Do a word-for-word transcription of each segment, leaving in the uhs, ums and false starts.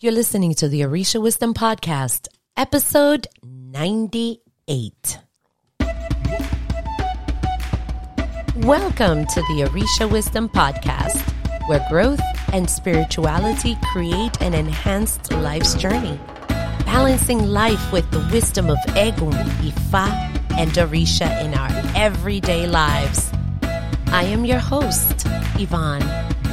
You're listening to the Orisha Wisdom Podcast, episode ninety-eight. Welcome to the Orisha Wisdom Podcast, where growth and spirituality create an enhanced life's journey, balancing life with the wisdom of Egun, Ifa, and Orisha in our everyday lives. I am your host, Yvonne.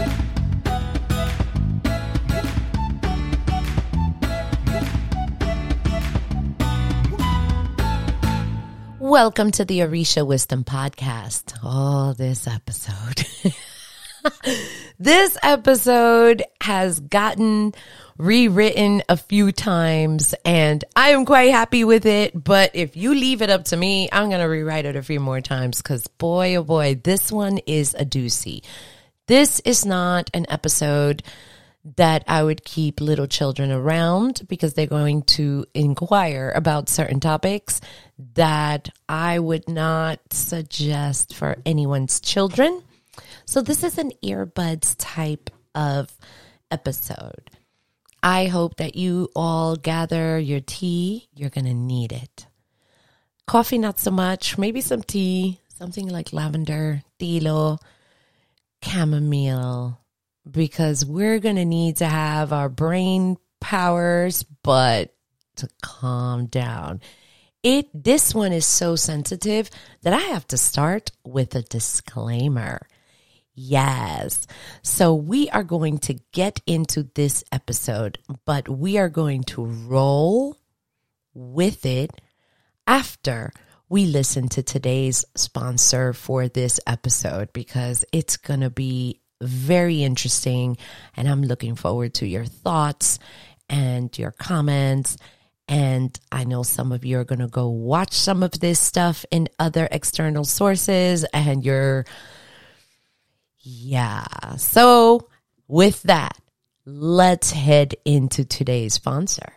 Welcome to the Orisha Wisdom Podcast. Oh, this episode. This episode has gotten rewritten a few times, and I am quite happy with it. But if you leave it up to me, I'm going to rewrite it a few more times because boy, oh boy, this one is a doozy. This is not an episode that I would keep little children around because they're going to inquire about certain topics that I would not suggest for anyone's children. So this is an earbuds type of episode. I hope that you all gather your tea. You're going to need it. Coffee, not so much. Maybe some tea, something like lavender, tilo, chamomile, because we're going to need to have our brain powers, but to calm down. It this one is so sensitive that I have to start with a disclaimer. Yes. So we are going to get into this episode, but we are going to roll with it after we listen to today's sponsor for this episode, because it's going to be very interesting, and I'm looking forward to your thoughts and your comments. And I know some of you are going to go watch some of this stuff in other external sources, and you're, yeah. So with that, let's head into today's sponsor.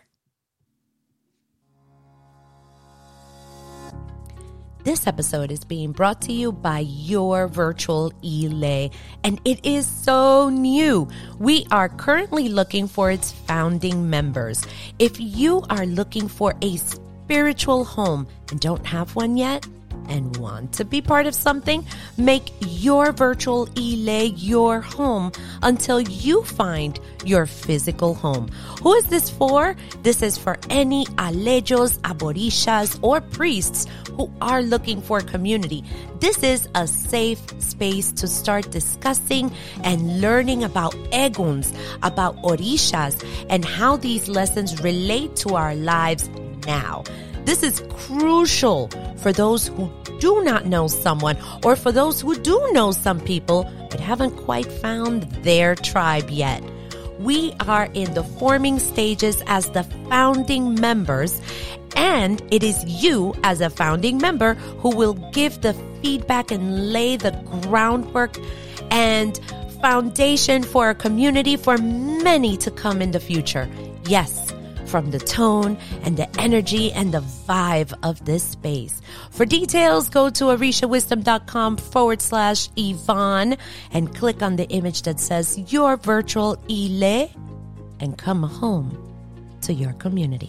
This episode is being brought to you by Your Virtual Ile, and it is so new. We are currently looking for its founding members. If you are looking for a spiritual home and don't have one yet and want to be part of something, make Your Virtual Ile your home until you find your physical home. Who is this for? This is for any alejos, aborishas, or priests who are looking for community. This is a safe space to start discussing and learning about eguns, about orishas, and how these lessons relate to our lives now. This is crucial for those who do not know someone, or for those who do know some people but haven't quite found their tribe yet. We are in the forming stages as the founding members, and it is you as a founding member who will give the feedback and lay the groundwork and foundation for a community for many to come in the future. Yes, from the tone and the energy and the vibe of this space. For details, go to orishawisdom.com forward slash Yvonne and click on the image that says Your Virtual Ile and come home to your community.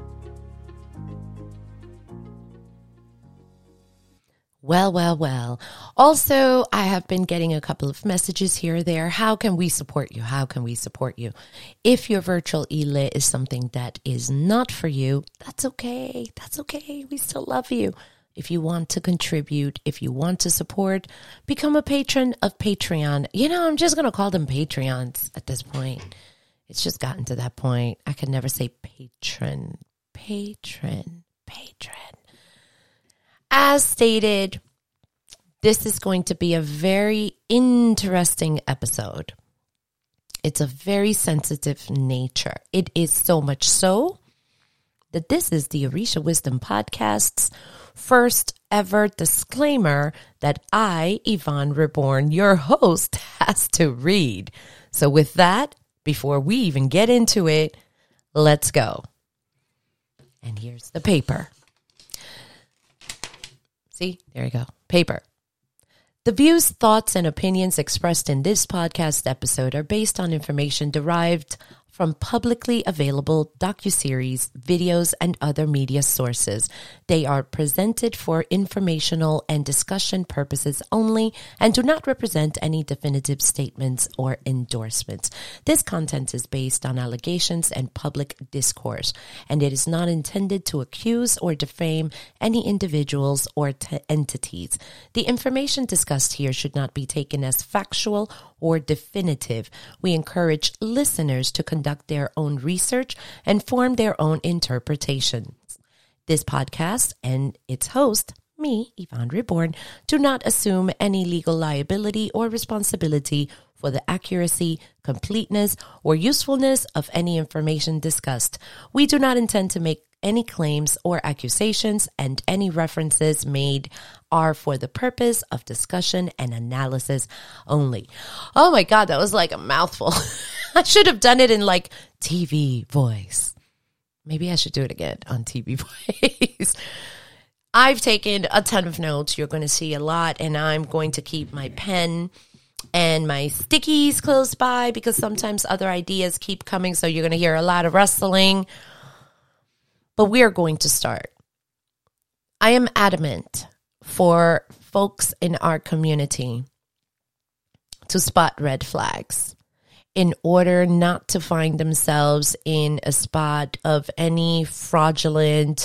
Well, well, well. Also, I have been getting a couple of messages here or there. How can we support you? How can we support you? If your virtual Ile is something that is not for you, that's okay. That's okay. We still love you. If you want to contribute, if you want to support, become a patron of Patreon. You know, I'm just going to call them Patreons at this point. It's just gotten to that point. I can never say patron, patron, patron. As stated, this is going to be a very interesting episode. It's a very sensitive nature. It is so much so that this is the Orisha Wisdom Podcast's first ever disclaimer that I, Yvonne Reborn, your host, has to read. So with that, before we even get into it, let's go. And here's the paper. See, there you go. Paper. The views, thoughts, and opinions expressed in this podcast episode are based on information derived from publicly available docuseries, videos, and other media sources. They are presented for informational and discussion purposes only and do not represent any definitive statements or endorsements. This content is based on allegations and public discourse, and it is not intended to accuse or defame any individuals or t- entities. The information discussed here should not be taken as factual or definitive. We encourage listeners to conduct their own research and form their own interpretations. This podcast and its host, me, Yvonne Reborn, do not assume any legal liability or responsibility for the accuracy, completeness, or usefulness of any information discussed. We do not intend to make any claims or accusations, and any references made are for the purpose of discussion and analysis only. Oh my God, that was like a mouthful. I should have done it in like T V voice. Maybe I should do it again on T V voice. I've taken a ton of notes. You're going to see a lot, and I'm going to keep my pen and my stickies close by because sometimes other ideas keep coming, so you're going to hear a lot of rustling. But we are going to start. I am adamant for folks in our community to spot red flags in order not to find themselves in a spot of any fraudulent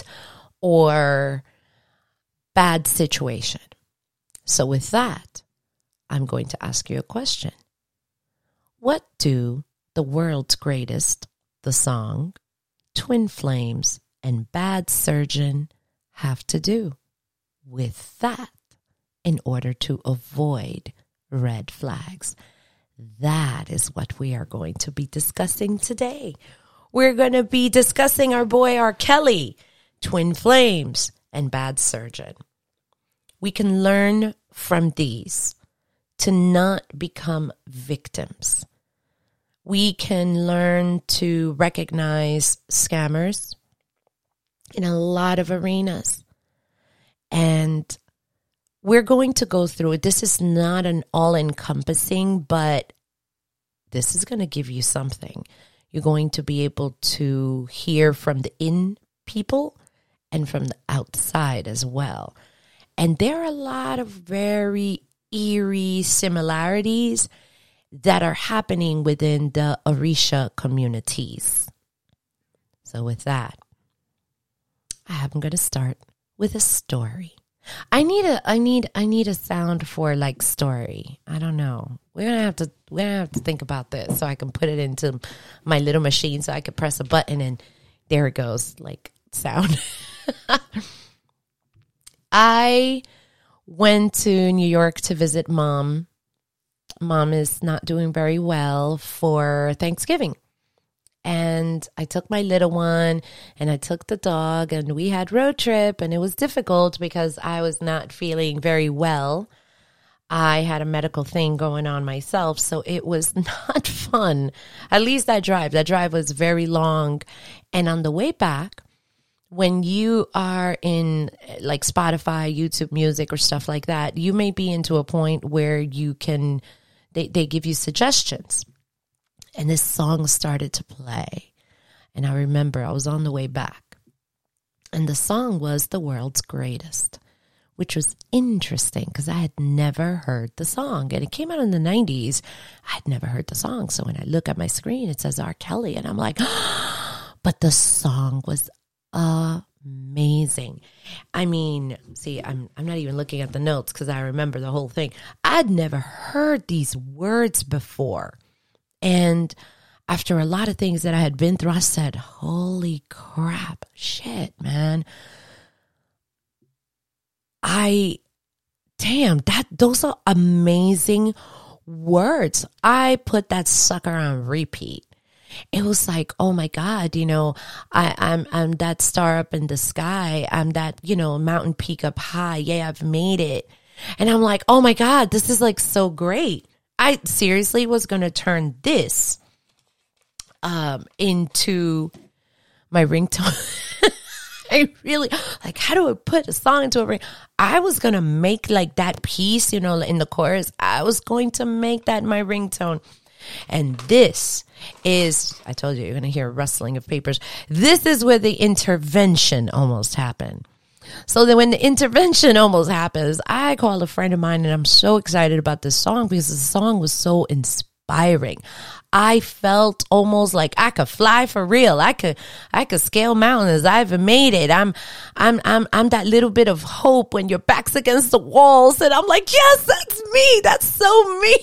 or bad situation. So with that, I'm going to ask you a question. What do the world's greatest, the song, Twin Flames, and Bad Surgeon have to do with that in order to avoid red flags? That is what we are going to be discussing today. We're going to be discussing our boy R. Kelly, Twin Flames, and Bad Surgeon. We can learn from these to not become victims. We can learn to recognize scammers in a lot of arenas. And we're going to go through it. This is not an all-encompassing, but this is going to give you something. You're going to be able to hear from the in people and from the outside as well. And there are a lot of very eerie similarities that are happening within the Orisha communities. So with that, I'm going to start with a story. I need a, I need, I need a sound for like story. I don't know. We're gonna have to, we're gonna have to think about this so I can put it into my little machine so I can press a button and there it goes, like sound. I went to New York to visit mom. Mom is not doing very well for Thanksgiving. And I took my little one and I took the dog and we had road trip, and it was difficult because I was not feeling very well. I had a medical thing going on myself, so it was not fun. At least that drive. That drive was very long. And on the way back, when you are in like Spotify, YouTube Music or stuff like that, you may be into a point where you can, they, they give you suggestions. And this song started to play. And I remember I was on the way back. And the song was The World's Greatest, which was interesting because I had never heard the song. And it came out in the nineties. I had never heard the song. So when I look at my screen, it says R. Kelly. And I'm like, oh, but the song was amazing. I mean, see, I'm I'm not even looking at the notes because I remember the whole thing. I'd never heard these words before. And after a lot of things that I had been through, I said, holy crap, shit, man. I, damn, that those are amazing words. I put that sucker on repeat. It was like, oh my God, you know, I, I'm I'm that star up in the sky. I'm that, you know, mountain peak up high. Yeah, I've made it. And I'm like, oh my God, this is like so great. I seriously was going to turn this um, into my ringtone. I really, like, how do I put a song into a ring? I was going to make like that piece, you know, in the chorus. I was going to make that my ringtone. And this is, I told you, you're going to hear a rustling of papers. This is where the intervention almost happened. So then when the intervention almost happens, I called a friend of mine, and I'm so excited about this song because the song was so inspiring. I felt almost like I could fly for real. I could, I could scale mountains. I've made it. I'm, I'm, I'm, I'm that little bit of hope when your back's against the walls. And I'm like, yes, that's me. That's so me.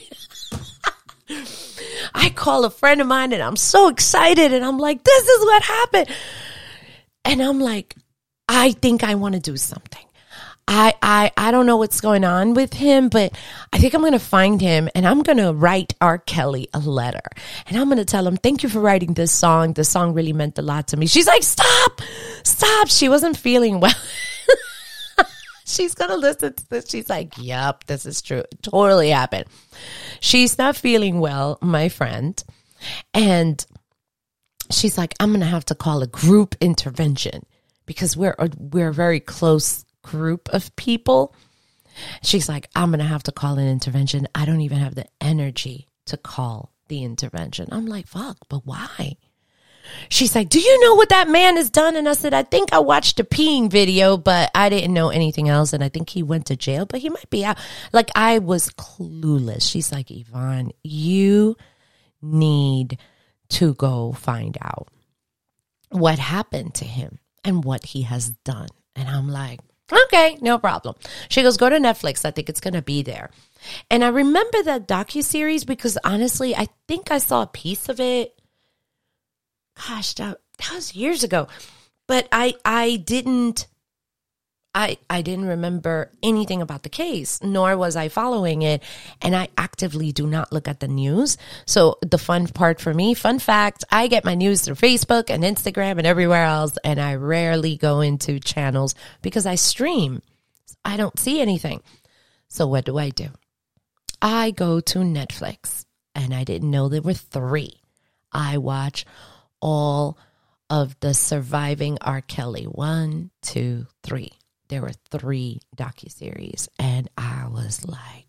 I call a friend of mine and I'm so excited. And I'm like, this is what happened. And I'm like, I think I want to do something. I, I, I don't know what's going on with him, but I think I'm going to find him and I'm going to write R. Kelly a letter. And I'm going to tell him, thank you for writing this song. This song really meant a lot to me. She's like, stop, stop. She wasn't feeling well. She's going to listen to this. She's like, yep, this is true. It totally happened. She's not feeling well, my friend. And she's like, I'm going to have to call a group intervention because we're, we're a very close group of people. She's like, I'm going to have to call an intervention. I don't even have the energy to call the intervention. I'm like, fuck, but why? She's like, do you know what that man has done? And I said, I think I watched a peeing video, but I didn't know anything else. And I think he went to jail, but he might be out. Like, I was clueless. She's like, Yvonne, you need to go find out what happened to him and what he has done. And I'm like, okay, no problem. She goes, go to Netflix. I think it's going to be there. And I remember that docuseries because honestly, I think I saw a piece of it. Gosh, that, that was years ago. But I I didn't I I didn't remember anything about the case, nor was I following it. And I actively do not look at the news. So the fun part for me, fun fact, I get my news through Facebook and Instagram and everywhere else. And I rarely go into channels because I stream. I don't see anything. So what do I do? I go to Netflix, and I didn't know there were three. I watch all of the surviving R. Kelly. One, two, three. There were three docuseries. And I was like,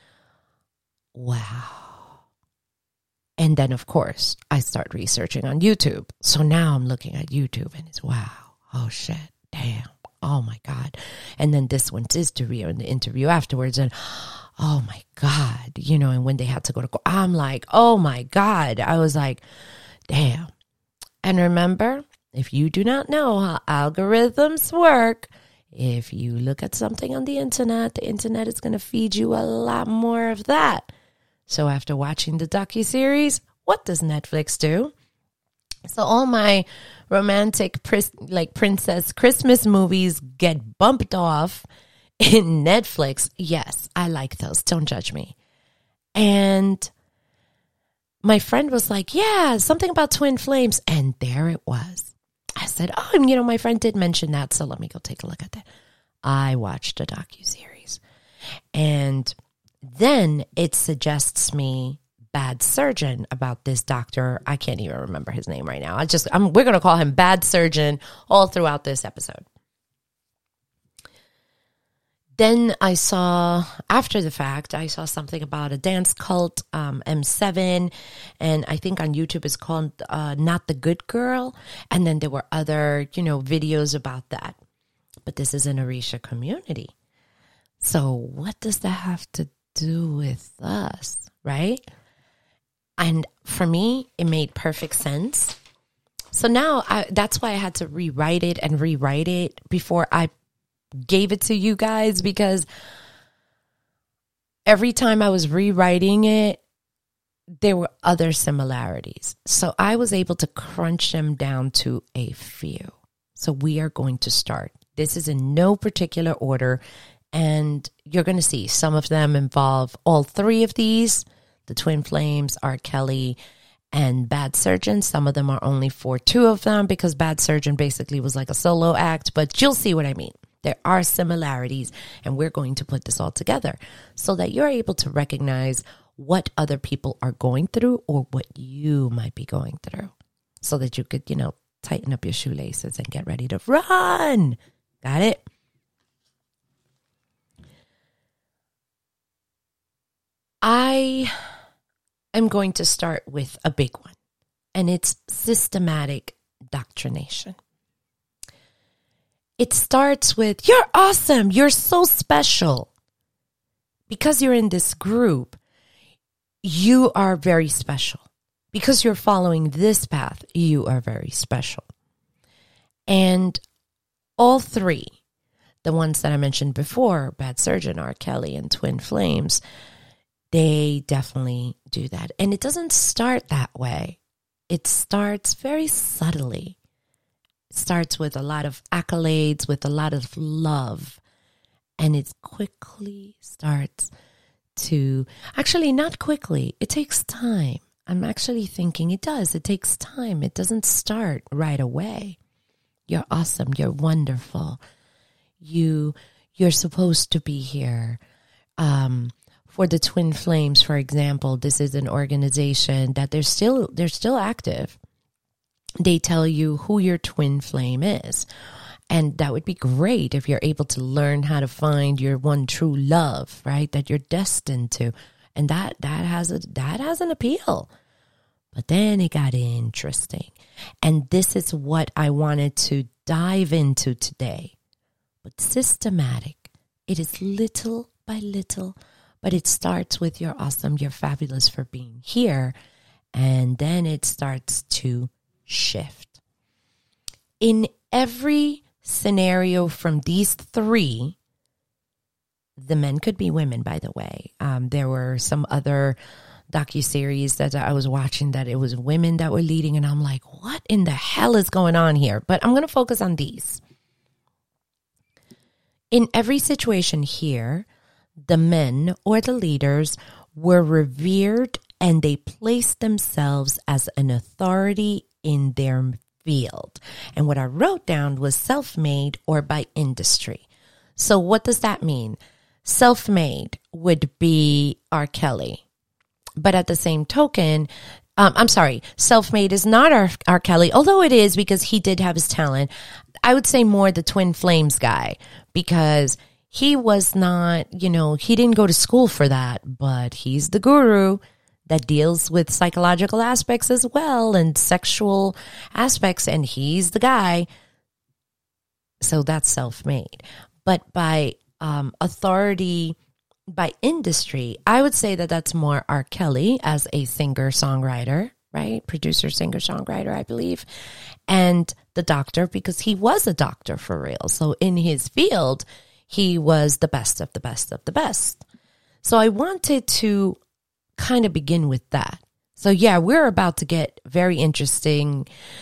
wow. And then, of course, I start researching on YouTube. So now I'm looking at YouTube and it's, wow. Oh, shit. Damn. Oh, my God. And then this one's interview and the interview afterwards. And, oh, my God. You know, and when they had to go to court, I'm like, oh, my God. I was like, damn. And remember, if you do not know how algorithms work, if you look at something on the internet, the internet is going to feed you a lot more of that. So after watching the docuseries, what does Netflix do? So all my romantic, like princess Christmas movies get bumped off in Netflix. Yes, I like those. Don't judge me. And my friend was like, yeah, something about twin flames. And there it was. I said, oh, you know, my friend did mention that. So let me go take a look at that. I watched a docuseries. And then it suggests me Bad Surgeon about this doctor. I can't even remember his name right now. I just, I'm, we're going to call him Bad Surgeon all throughout this episode. Then I saw, after the fact, I saw something about a dance cult, um, M seven, and I think on YouTube it's called uh, Not the Good Girl. And then there were other, you know, videos about that. But this is an Orisha community. So what does that have to do with us, right? And for me, it made perfect sense. So now I, that's why I had to rewrite it and rewrite it before I gave it to you guys, because every time I was rewriting it, there were other similarities. So I was able to crunch them down to a few. So we are going to start. This is in no particular order. And you're going to see some of them involve all three of these, the twin flames, R. Kelly, and Bad Surgeon. Some of them are only for two of them because Bad Surgeon basically was like a solo act, but you'll see what I mean. There are similarities, and we're going to put this all together so that you're able to recognize what other people are going through or what you might be going through so that you could, you know, tighten up your shoelaces and get ready to run. Got it? I I'm going to start with a big one, and it's systematic doctrination. It starts with, you're awesome, you're so special. Because you're in this group, you are very special. Because you're following this path, you are very special. And all three, the ones that I mentioned before, Bad Surgeon, R. Kelly, and Twin Flames, they definitely do that. And it doesn't start that way. It starts very subtly. It starts with a lot of accolades, with a lot of love. And it quickly starts to, actually not quickly, it takes time. I'm actually thinking it does. It takes time. It doesn't start right away. You're awesome. You're wonderful. You, you're supposed to be here. Um, for the Twin Flames, for example, this is an organization that they're still, they're still active. They tell you who your twin flame is. And that would be great if you're able to learn how to find your one true love, right? That you're destined to. And that, that has a, that has an appeal. But then it got interesting. And this is what I wanted to dive into today. But systematic. It is little by little, but it starts with you're awesome, you're fabulous for being here. And then it starts to shift. In every scenario from these three, the men could be women, by the way. Um, there were some other docuseries that I was watching that it was women that were leading, and I'm like, what in the hell is going on here? But I'm going to focus on these. In every situation here, the men or the leaders were revered and they placed themselves as an authority in their field. And what I wrote down was self-made or by industry. So what does that mean? Self-made would be R. Kelly. But at the same token, um, I'm sorry, self-made is not R. R. Kelly, although it is because he did have his talent. I would say more the Twin Flames guy, because he was not, you know, he didn't go to school for that, but he's the guru that deals with psychological aspects as well and sexual aspects, and he's the guy. So that's self-made. But by um, authority, by industry, I would say that that's more R. Kelly as a singer-songwriter, right? Producer, singer-songwriter, I believe. And the doctor, because he was a doctor for real. So in his field, he was the best of the best of the best. So I wanted to kind of begin with that. So yeah, we're about to get very interestingly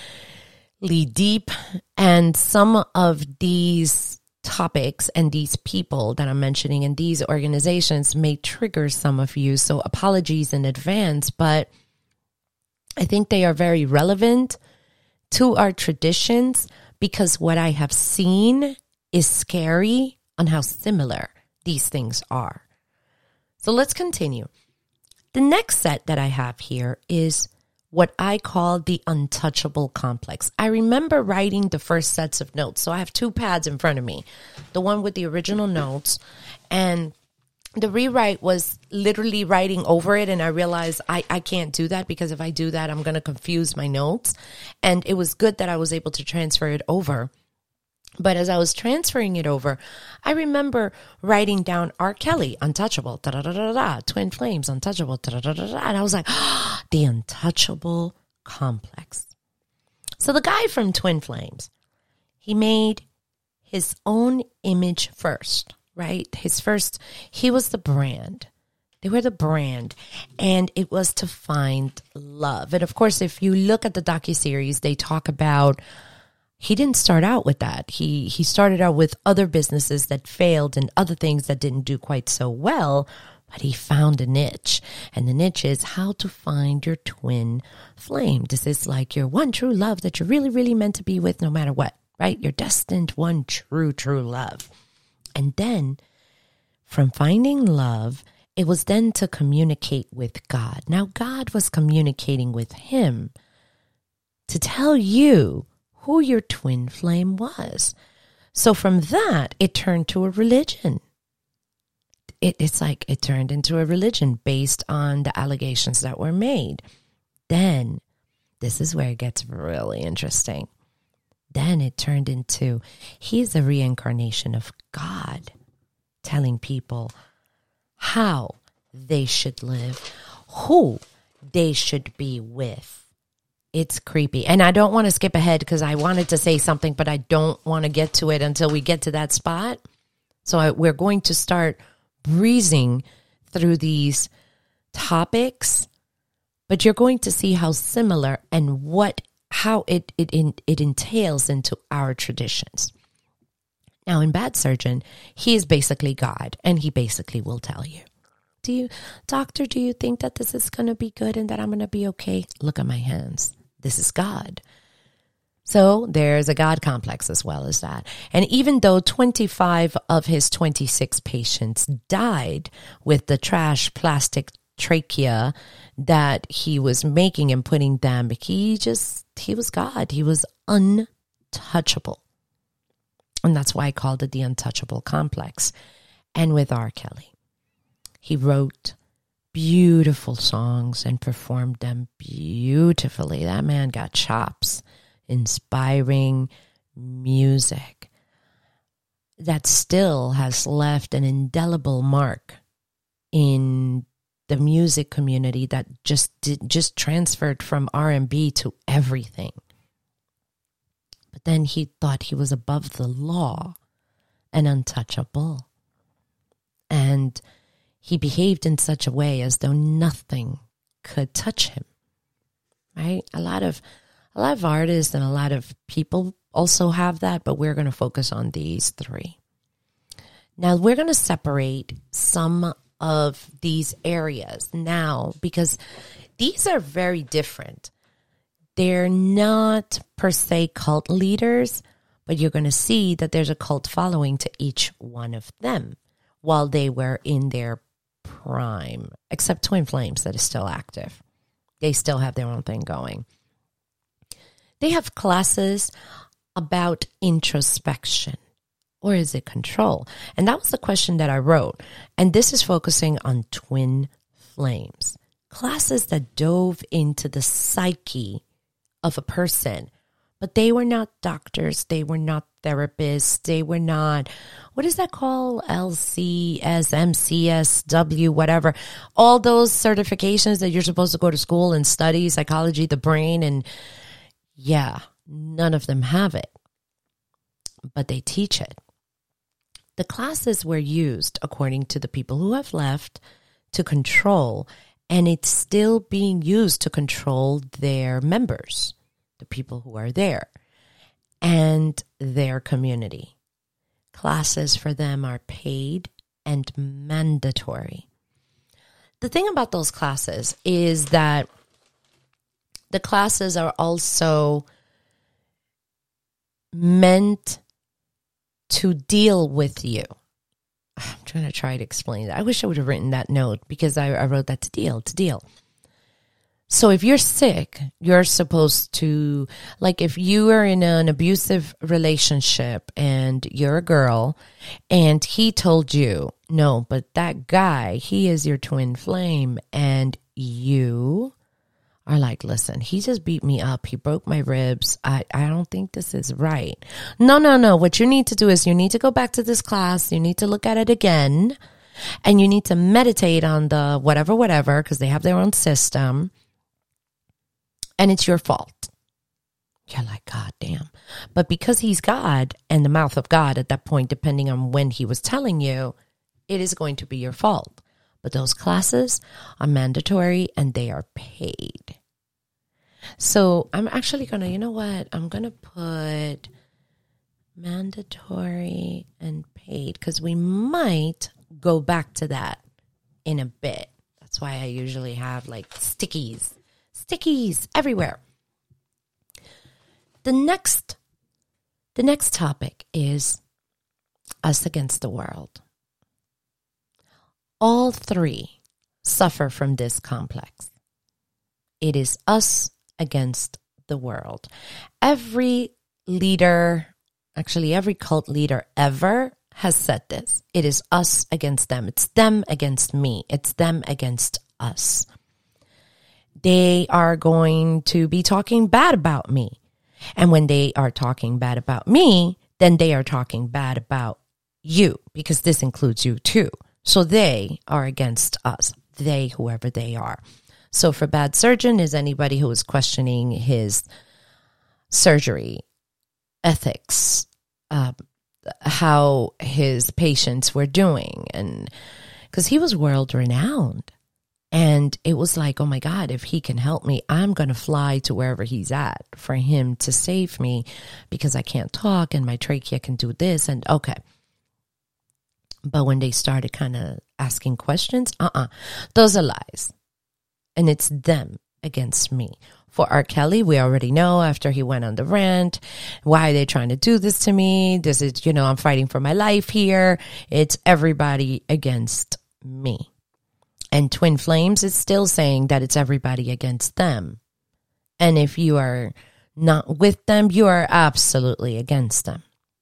deep, and some of these topics and these people that I'm mentioning and these organizations may trigger some of you. So apologies in advance, but I think they are very relevant to our traditions because what I have seen is scary on how similar these things are. So let's continue. The next set that I have here is what I call the untouchable complex. I remember writing the first sets of notes. So I have two pads in front of me, the one with the original notes, and the rewrite was literally writing over it. And I realized I, I can't do that because if I do that, I'm going to confuse my notes. And it was good that I was able to transfer it over. But as I was transferring it over, I remember writing down R. Kelly, untouchable, da da da da da, Twin Flames, untouchable, da da da da da, and I was like, oh, the untouchable complex. So the guy from Twin Flames, he made his own image first, right? His first, he was the brand. They were the brand, and it was to find love. And of course, if you look at the docuseries, they talk about he didn't start out with that. He he started out with other businesses that failed and other things that didn't do quite so well, but he found a niche. And the niche is how to find your twin flame. This is like your one true love that you're really, really meant to be with no matter what, right? Your destined one true, true love. And then from finding love, it was then to communicate with God. Now, God was communicating with him to tell you who your twin flame was. So from that, it turned to a religion. it, it's like it turned into a religion based on the allegations that were made. Then, this is where it gets really interesting. Then it turned into, he's a reincarnation of God, telling people how they should live, who they should be with. It's creepy. And I don't want to skip ahead because I wanted to say something, but I don't want to get to it until we get to that spot. So I, we're going to start breezing through these topics, but you're going to see how similar and what how it it it entails into our traditions. Now, in Bad Surgeon, he is basically God, and he basically will tell you, do you, doctor, do you think that this is going to be good and that I'm going to be okay? Look at my hands. This is God. So there's a God complex as well as that. And even though twenty-five of his twenty-six patients died with the trash plastic trachea that he was making and putting them, he just, he was God. He was untouchable. And that's why I called it the untouchable complex. And with R. Kelly, he wrote beautiful songs and performed them beautifully. That man got chops. Inspiring music that still has left an indelible mark in the music community that just did, just transferred from R and B to everything. But then he thought he was above the law and untouchable. And he behaved in such a way as though nothing could touch him. Right? A lot of a lot of artists and a lot of people also have that, but we're going to focus on these three. Now, we're going to separate some of these areas now because these are very different. They're not per se cult leaders, but you're going to see that there's a cult following to each one of them while they were in their prime, except Twin Flames that is still active. They still have their own thing going. They have classes about introspection. Or is it control? And that was the question that I wrote. And this is focusing on Twin Flames. Classes that dove into the psyche of a person. But they were not doctors. They were not therapists. They were not, what is that called? L C S, M C S, W, whatever. All those certifications that you're supposed to go to school and study psychology, the brain. And yeah, none of them have it. But they teach it. The classes were used, according to the people who have left, to control, and it's still being used to control their members, the people who are there, and their community. Classes for them are paid and mandatory. The thing about those classes is that the classes are also meant to deal with you. I'm trying to try to explain that. I wish I would have written that note because I, I wrote that to deal, to deal. So if you're sick, you're supposed to, like if you are in an abusive relationship and you're a girl and he told you, no, but that guy, he is your twin flame, and you are like, listen, he just beat me up. He broke my ribs. I, I don't think this is right. No, no, no. What you need to do is you need to go back to this class. You need to look at it again. And you need to meditate on the whatever, whatever, because they have their own system. And it's your fault. You're like, God damn. But because he's God and the mouth of God at that point, depending on when he was telling you, it is going to be your fault. But those classes are mandatory and they are paid. So I'm actually going to, you know what? I'm going to put mandatory and paid because we might go back to that in a bit. That's why I usually have like stickies, stickies everywhere. The next, the next topic is us against the world. All three suffer from this complex. It is us against the world. Every leader, actually every cult leader ever, has said this. It is us against them. It's them against me. It's them against us. They are going to be talking bad about me. And when they are talking bad about me, then they are talking bad about you, because this includes you too. So they are against us. They, whoever they are. So for bad surgeon is anybody who is questioning his surgery ethics, uh, how his patients were doing. And because he was world renowned. And it was like, oh my God, if he can help me, I'm going to fly to wherever he's at for him to save me, because I can't talk and my trachea can do this. And okay. But when they started kind of asking questions, uh-uh, those are lies. And it's them against me. For R. Kelly, we already know after he went on the rant, why are they trying to do this to me? This is, you know, I'm fighting for my life here. It's everybody against me. And Twin Flames is still saying that it's everybody against them. And if you are not with them, you are absolutely against them.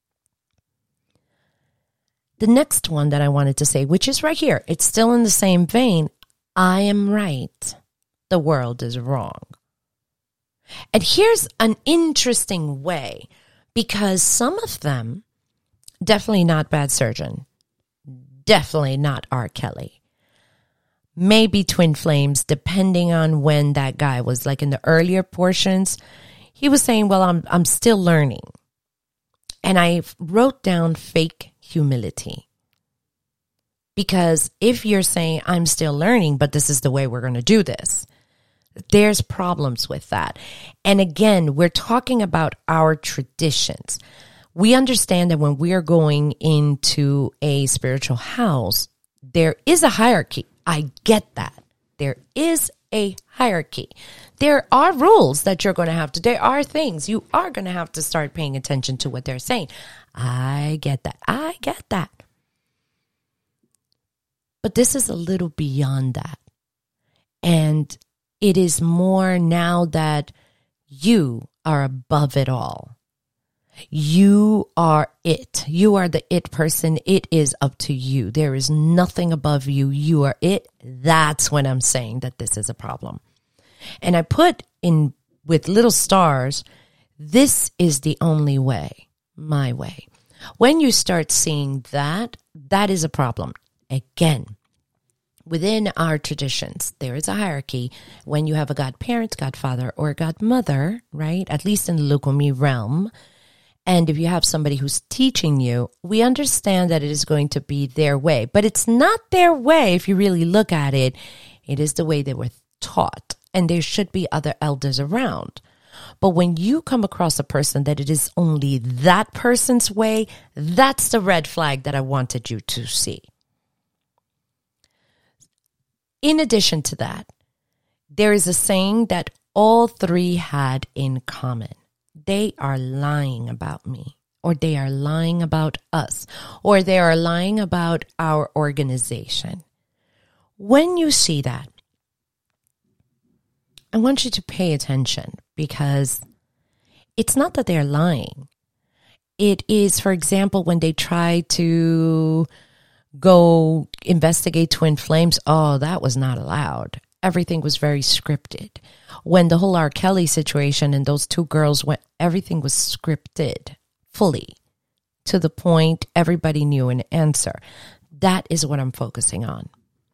The next one that I wanted to say, which is right here, it's still in the same vein. I am right. The world is wrong. And here's an interesting way, because some of them, definitely not bad surgeon, definitely not R. Kelly, maybe Twin Flames, depending on when that guy was, like in the earlier portions, he was saying, well, I'm I'm still learning. And I wrote down fake humility. Because if you're saying I'm still learning, but this is the way we're going to do this, there's problems with that. And again, we're talking about our traditions. We understand that when we are going into a spiritual house, there is a hierarchy. I get that. There is a hierarchy. There are rules that you're going to have to, there are things you are going to have to start paying attention to what they're saying. I get that. I get that. But this is a little beyond that. And it is more now that you are above it all. You are it. You are the it person. It is up to you. There is nothing above you. You are it. That's when I'm saying that this is a problem. And I put in with little stars, this is the only way, my way. When you start seeing that, that is a problem. Again, within our traditions, there is a hierarchy. When you have a godparent, godfather, or godmother, right? At least in the Lukumi realm. And if you have somebody who's teaching you, we understand that it is going to be their way. But it's not their way if you really look at it. It is the way they were taught. And there should be other elders around. But when you come across a person that it is only that person's way, that's the red flag that I wanted you to see. In addition to that, there is a saying that all three had in common. They are lying about me, or they are lying about us, or they are lying about our organization. When you see that, I want you to pay attention, because it's not that they're lying. It is, for example, when they try to go investigate Twin Flames, oh, that was not allowed. Everything was very scripted. When the whole R. Kelly situation and those two girls went, everything was scripted fully to the point everybody knew an answer. That is what I'm focusing on.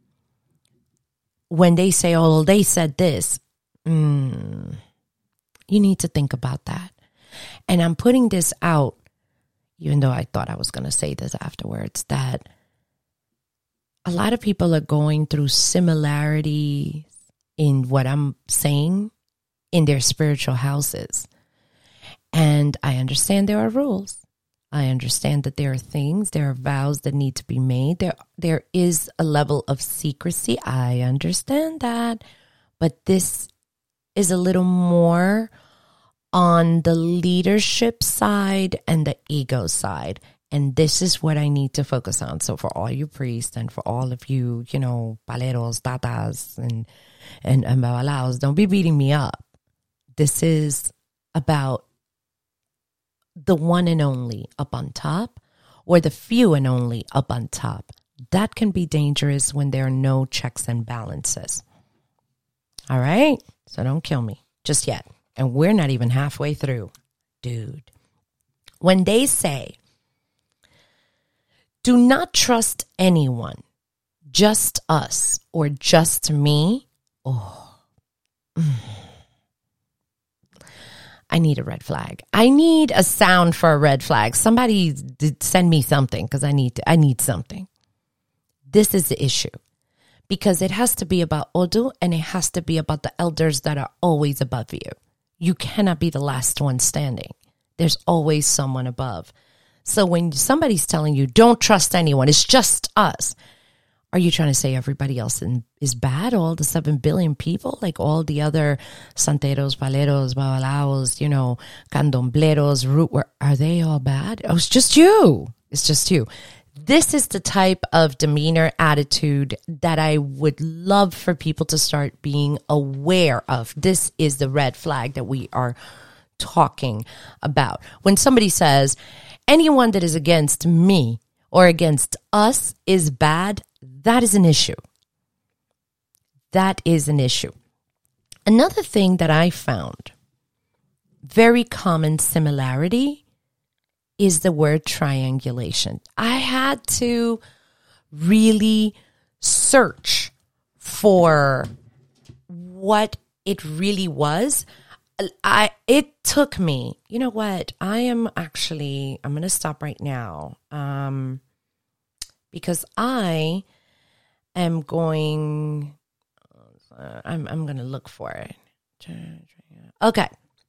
When they say, oh, they said this, mm, you need to think about that. And I'm putting this out, even though I thought I was going to say this afterwards, that a lot of people are going through similarities in what I'm saying in their spiritual houses. And I understand there are rules. I understand that there are things, there are vows that need to be made. There, there is a level of secrecy. I understand that. But this is a little more on the leadership side and the ego side. And this is what I need to focus on. So for all you priests and for all of you, you know, paleros, tatas, and, and, and babalaos, don't be beating me up. This is about the one and only up on top, or the few and only up on top. That can be dangerous when there are no checks and balances. All right? So don't kill me just yet. And we're not even halfway through. Dude. When they say, do not trust anyone, just us or just me, oh, I need a red flag. I need a sound for a red flag. Somebody did send me something because I need to, I need something. This is the issue because it has to be about Odu and it has to be about the elders that are always above you. You cannot be the last one standing. There's always someone above. So when somebody's telling you, don't trust anyone, it's just us. Are you trying to say everybody else in, is bad? All the seven billion people, like all the other santeros, paleros, babalaos, you know, candombleros, root, are they all bad? Oh, it's just you. It's just you. This is the type of demeanor, attitude that I would love for people to start being aware of. This is the red flag that we are talking about. When somebody says, anyone that is against me or against us is bad, that is an issue. That is an issue. Another thing that I found, very common similarity, is the word triangulation. I had to really search for what it really was. I it took me, you know what? I am actually, I'm going to stop right now um, because I am going, uh, I'm, I'm going to look for it. Okay.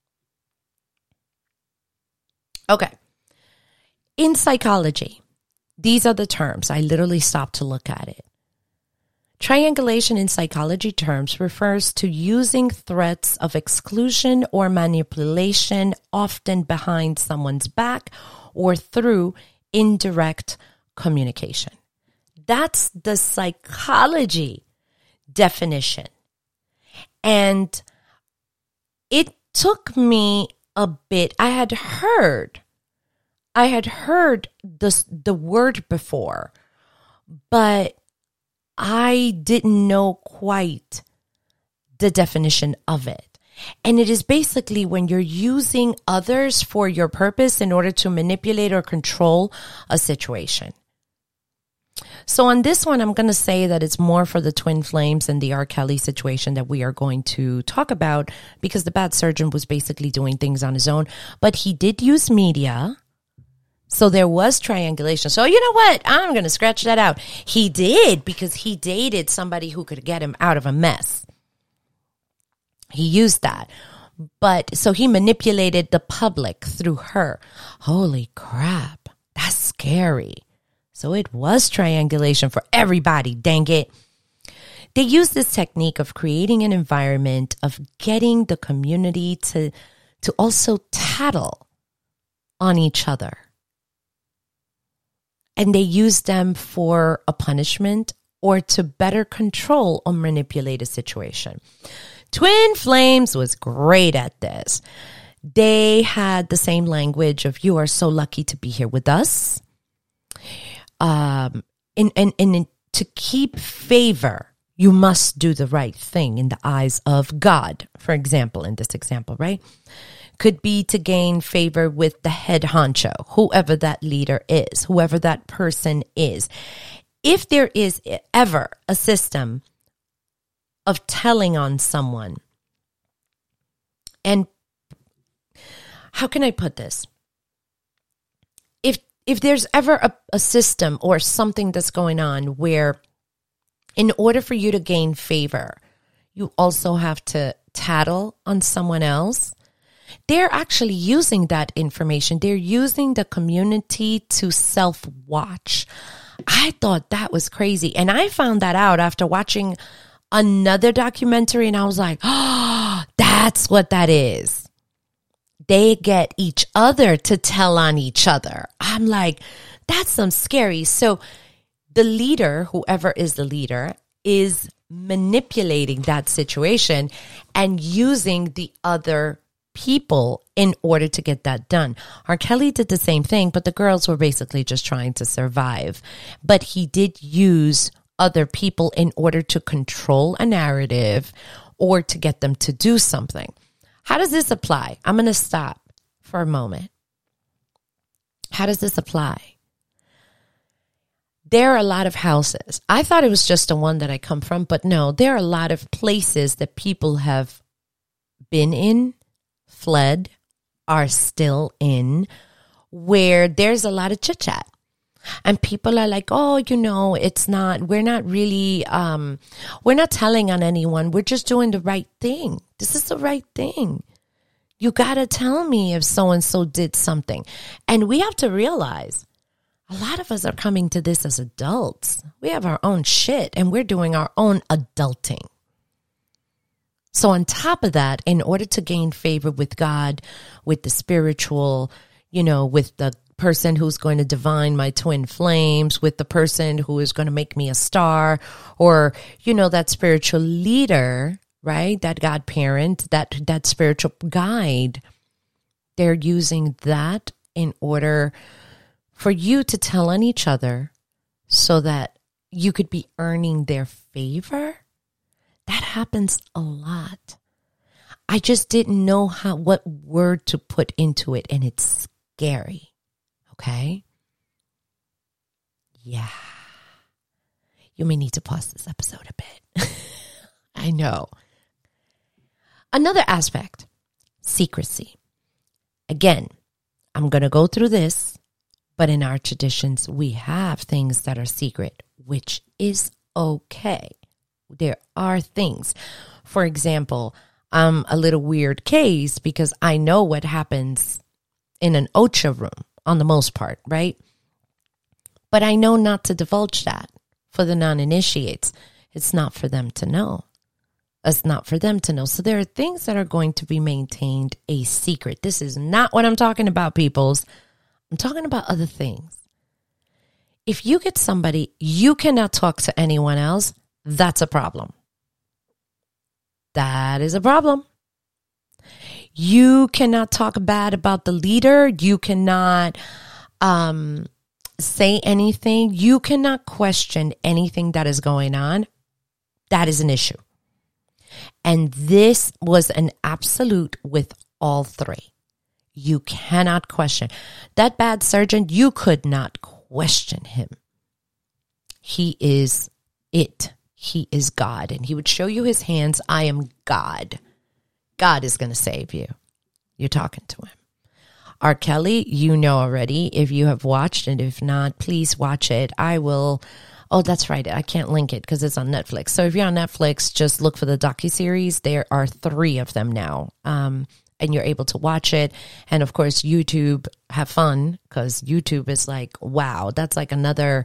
Okay. In psychology, these are the terms. I literally stopped to look at it. Triangulation in psychology terms refers to using threats of exclusion or manipulation, often behind someone's back or through indirect communication. That's the psychology definition. And it took me a bit. I had heard, I had heard this, the word before, but I didn't know quite the definition of it. And it is basically when you're using others for your purpose in order to manipulate or control a situation. So on this one, I'm going to say that it's more for the twin flames and the R. Kelly situation that we are going to talk about, because the bad surgeon was basically doing things on his own, but he did use media. So there was triangulation. So you know what? I'm going to scratch that out. He did, because he dated somebody who could get him out of a mess. He used that. But so he manipulated the public through her. Holy crap. That's scary. So it was triangulation for everybody. Dang it. They use this technique of creating an environment of getting the community to, to also tattle on each other. And they use them for a punishment or to better control or manipulate a situation. Twin Flames was great at this. They had the same language of, you are so lucky to be here with us. Um, and, and, and to keep favor, you must do the right thing in the eyes of God, for example, in this example, right? Could be to gain favor with the head honcho, whoever that leader is, whoever that person is. If there is ever a system of telling on someone, and how can I put this? If if there's ever a, a system or something that's going on where in order for you to gain favor, you also have to tattle on someone else, they're actually using that information. They're using the community to self-watch. I thought that was crazy. And I found that out after watching another documentary, and I was like, oh, that's what that is. They get each other to tell on each other. I'm like, that's some scary. So the leader, whoever is the leader, is manipulating that situation and using the other people in order to get that done. R. Kelly did the same thing, but the girls were basically just trying to survive. But he did use other people in order to control a narrative or to get them to do something. How does this apply? I'm going to stop for a moment. How does this apply? There are a lot of houses. I thought it was just the one that I come from, but no, there are a lot of places that people have been in, fled, are still in, where there's a lot of chit chat. And people are like, oh, you know, it's not, we're not really, um, we're not telling on anyone. We're just doing the right thing. This is the right thing. You got to tell me if so-and-so did something. And we have to realize a lot of us are coming to this as adults. We have our own shit and we're doing our own adulting. So on top of that, in order to gain favor with God, with the spiritual, you know, with the person who's going to divine my twin flames, with the person who is going to make me a star, or, you know, that spiritual leader, right? That godparent, that, that spiritual guide, they're using that in order for you to tell on each other so that you could be earning their favor. That happens a lot. I just didn't know how, what word to put into it, and it's scary. Okay? Yeah. You may need to pause this episode a bit. I know. Another aspect, secrecy. Again, I'm going to go through this, but in our traditions, we have things that are secret, which is okay. There are things. For example, I'm a little weird case because I know what happens in an Ocha room on the most part, right? But I know not to divulge that for the non-initiates. It's not for them to know. It's not for them to know. So there are things that are going to be maintained a secret. This is not what I'm talking about, peoples. I'm talking about other things. If you get somebody, you cannot talk to anyone else, that's a problem. That is a problem. You cannot talk bad about the leader. You cannot um, say anything. You cannot question anything that is going on. That is an issue. And this was an absolute with all three. You cannot question. That bad surgeon, you could not question him. He is it. He is God. And he would show you his hands. I am God. God is going to save you. You're talking to him. R. Kelly, you know already if you have watched, and if not, please watch it. I will. Oh, that's right. I can't link it because it's on Netflix. So if you're on Netflix, just look for the docuseries. There are three of them now. Um, and you're able to watch it. And of course, YouTube, have fun, because YouTube is like, wow, that's like another,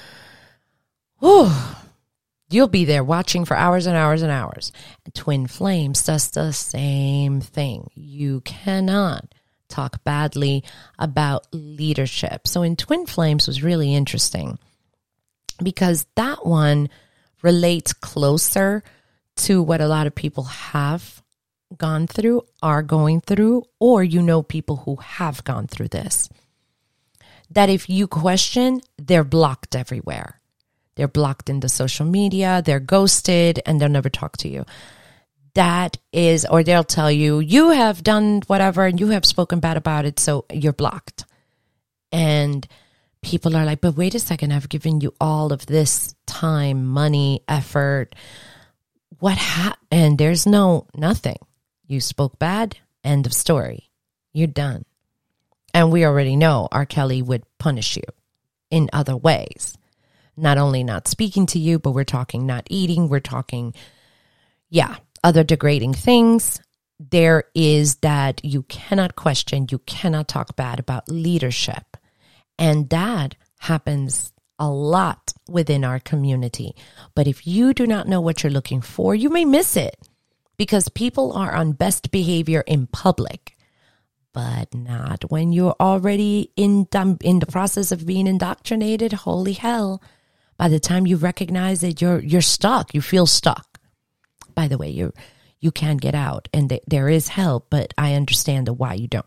whew, you'll be there watching for hours and hours and hours. Twin Flames does the same thing. You cannot talk badly about leadership. So in Twin Flames was really interesting because that one relates closer to what a lot of people have gone through, are going through, or you know people who have gone through this. That if you question, they're blocked everywhere. They're blocked in the social media, they're ghosted, and they'll never talk to you. That is, or they'll tell you, you have done whatever and you have spoken bad about it, so you're blocked. And people are like, but wait a second, I've given you all of this time, money, effort. What happened? There's no, nothing. You spoke bad, end of story. You're done. And we already know R. Kelly would punish you in other ways. Not only not speaking to you, but we're talking not eating. We're talking, yeah, other degrading things. There is that you cannot question. You cannot talk bad about leadership. And that happens a lot within our community. But if you do not know what you're looking for, you may miss it because people are on best behavior in public, but not when you're already in, in the process of being indoctrinated. Holy hell. By the time you recognize it, you're you're stuck. You feel stuck. By the way, you you can get out and th- there is help, but I understand the why you don't.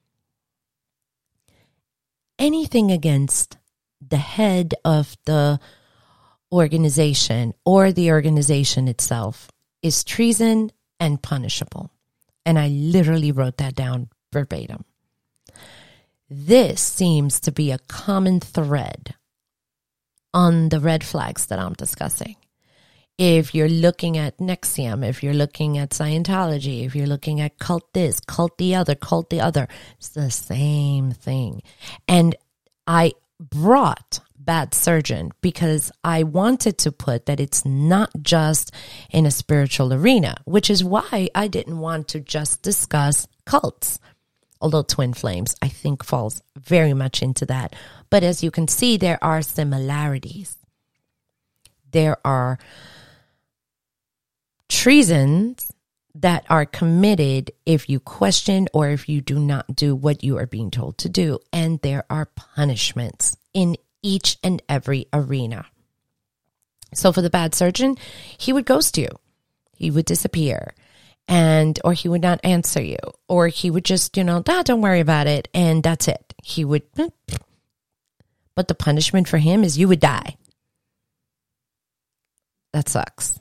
Anything against the head of the organization or the organization itself is treason and punishable. And I literally wrote that down verbatim. This seems to be a common thread on the red flags that I'm discussing. If you're looking at N X I V M, if you're looking at Scientology, if you're looking at cult this, cult the other, cult the other, it's the same thing. And I brought Bad Surgeon because I wanted to put that it's not just in a spiritual arena, which is why I didn't want to just discuss cults. Although Twin Flames, I think, falls very much into that. But as you can see, there are similarities. There are treasons that are committed if you question or if you do not do what you are being told to do. And there are punishments in each and every arena. So for the Bad Surgeon, he would ghost you. He would disappear. And, or he would not answer you. Or he would just, you know, ah, don't worry about it. And that's it. He would, but the punishment for him is you would die. That sucks.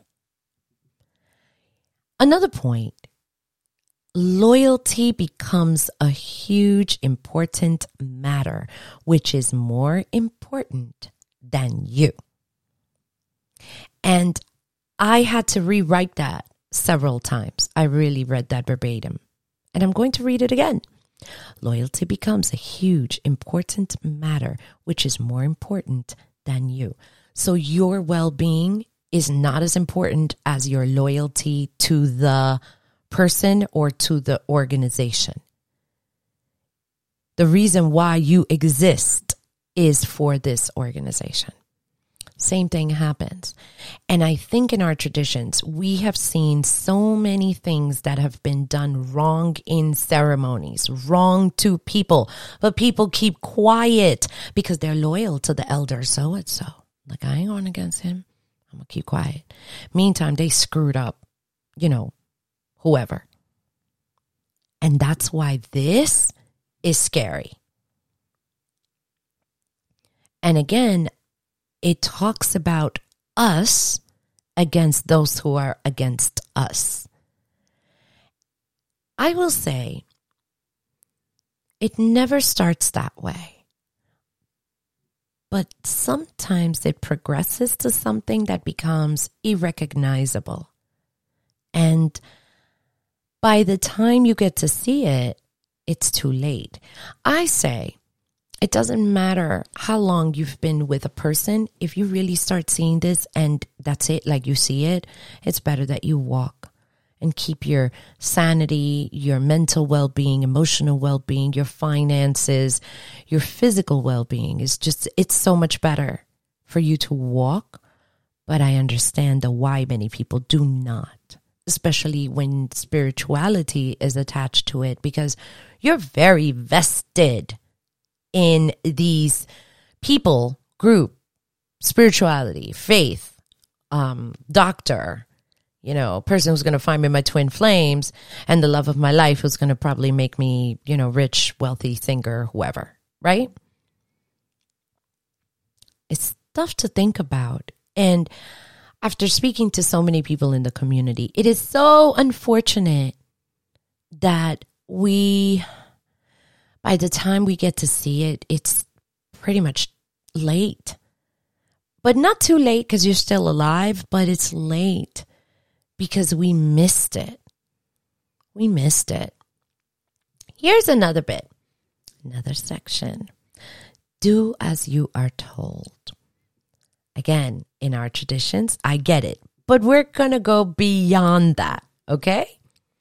Another point, loyalty becomes a huge, important matter, which is more important than you. And I had to rewrite that several times. I really read that verbatim. And I'm going to read it again. Loyalty becomes a huge, important matter, which is more important than you. So your well-being is not as important as your loyalty to the person or to the organization. The reason why you exist is for this organization. Same thing happens. And I think in our traditions, we have seen so many things that have been done wrong in ceremonies, wrong to people, but people keep quiet because they're loyal to the elder so-and-so. Like, I ain't going against him. I'm going to keep quiet. Meantime, they screwed up, you know, whoever. And that's why this is scary. And again, it talks about us against those who are against us. I will say, it never starts that way. But sometimes it progresses to something that becomes irrecognizable. And by the time you get to see it, it's too late. I say, it doesn't matter how long you've been with a person. If you really start seeing this and that's it, like you see it, it's better that you walk and keep your sanity, your mental well-being, emotional well-being, your finances, your physical well-being. Is just, it's so much better for you to walk. But I understand the why many people do not, especially when spirituality is attached to it, because you're very vested in these people, group, spirituality, faith, um, doctor, you know, person who's going to find me my twin flames and the love of my life who's going to probably make me, you know, rich, wealthy, singer, whoever, right? It's tough to think about. And after speaking to so many people in the community, it is so unfortunate that we, by the time we get to see it, it's pretty much late. But not too late because you're still alive, but it's late because we missed it. We missed it. Here's another bit, another section. Do as you are told. Again, in our traditions, I get it, but we're going to go beyond that, okay?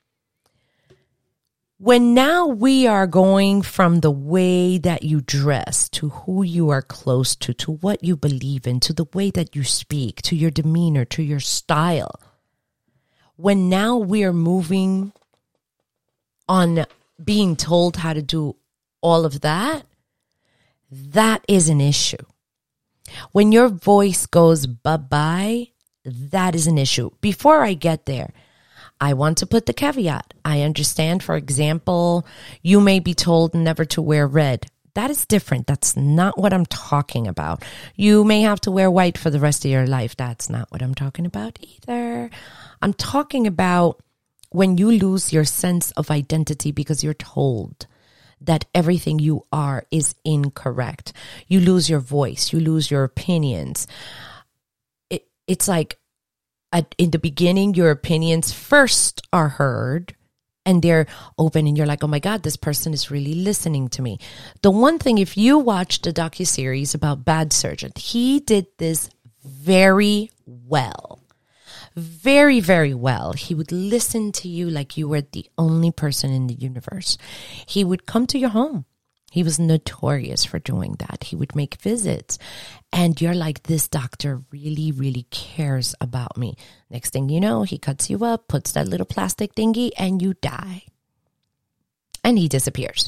When now we are going from the way that you dress to who you are close to, to what you believe in, to the way that you speak, to your demeanor, to your style. When now we are moving on being told how to do all of that, that is an issue. When your voice goes bye-bye, that is an issue. Before I get there, I want to put the caveat. I understand, for example, you may be told never to wear red. That is different. That's not what I'm talking about. You may have to wear white for the rest of your life. That's not what I'm talking about either. I'm talking about when you lose your sense of identity because you're told that everything you are is incorrect. You lose your voice. You lose your opinions. It, it's like at, in the beginning, your opinions first are heard and they're open and you're like, oh my God, this person is really listening to me. The one thing, if you watch the docuseries about Bad Surgeon, he did this very well. Very, very well. He would listen to you like you were the only person in the universe. He would come to your home. He was notorious for doing that. He would make visits. And you're like, this doctor really, really cares about me. Next thing you know, he cuts you up, puts that little plastic thingy, and you die. And he disappears.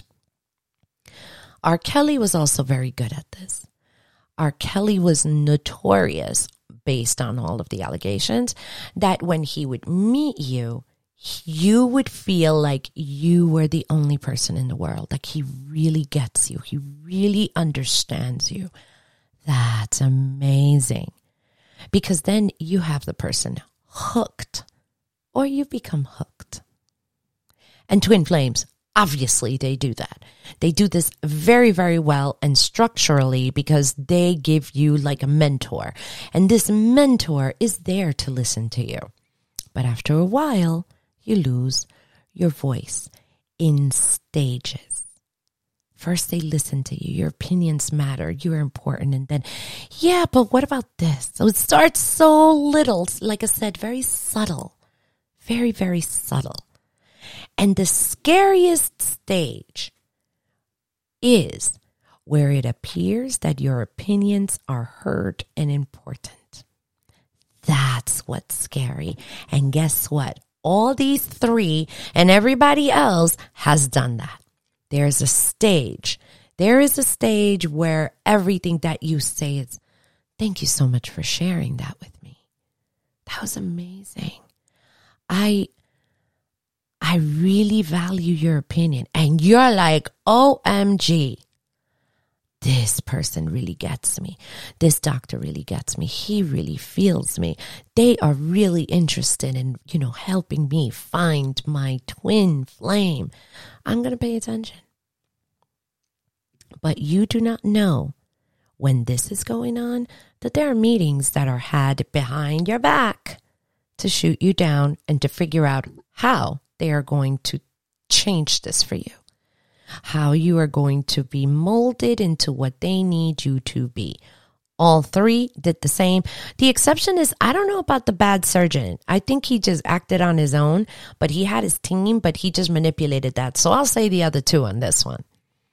R. Kelly was also very good at this. R. Kelly was notorious, based on all of the allegations, that when he would meet you, you would feel like you were the only person in the world. Like he really gets you. He really understands you. That's amazing. Because then you have the person hooked, or you become hooked. And Twin Flames, obviously they do that. They do this very, very well and structurally because they give you like a mentor. And this mentor is there to listen to you. But after a while, you lose your voice in stages. First, they listen to you. Your opinions matter. You're important. And then, yeah, but what about this? So it starts so little, like I said, very subtle. Very, very subtle. And the scariest stage is where it appears that your opinions are heard and important. That's what's scary. And guess what? All these three and everybody else has done that. There's a stage. There is a stage where everything that you say is, thank you so much for sharing that with me. That was amazing. I... I really value your opinion. And you're like, O M G, this person really gets me. This doctor really gets me. He really feels me. They are really interested in, you know, helping me find my twin flame. I'm going to pay attention. But you do not know when this is going on that there are meetings that are had behind your back to shoot you down and to figure out how they are going to change this for you. How you are going to be molded into what they need you to be. All three did the same. The exception is, I don't know about the Bad Surgeon. I think he just acted on his own, but he had his team, but he just manipulated that. So I'll say the other two on this one.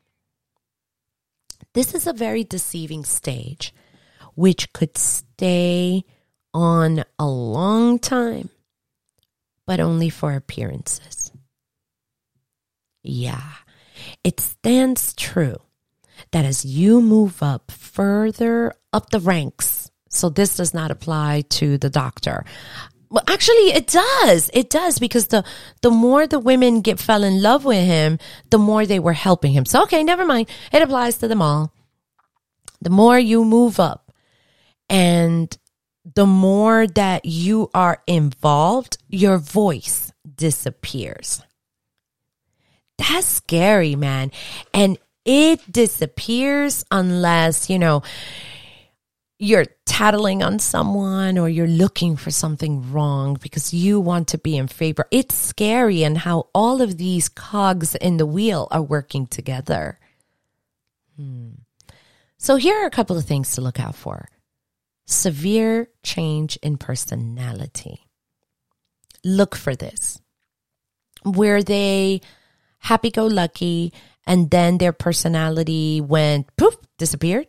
This is a very deceiving stage, which could stay on a long time, but only for appearances. Yeah, it stands true that as you move up further up the ranks, so this does not apply to the doctor. Well, actually, it does. It does because the, the more the women get fell in love with him, the more they were helping him. So, okay, never mind. It applies to them all. The more you move up and the more that you are involved, your voice disappears. That's scary, man. And it disappears unless, you know, you're tattling on someone or you're looking for something wrong because you want to be in favor. It's scary and how all of these cogs in the wheel are working together. Hmm. So here are a couple of things to look out for. Severe change in personality. Look for this. Where they happy-go-lucky and then their personality went poof, disappeared.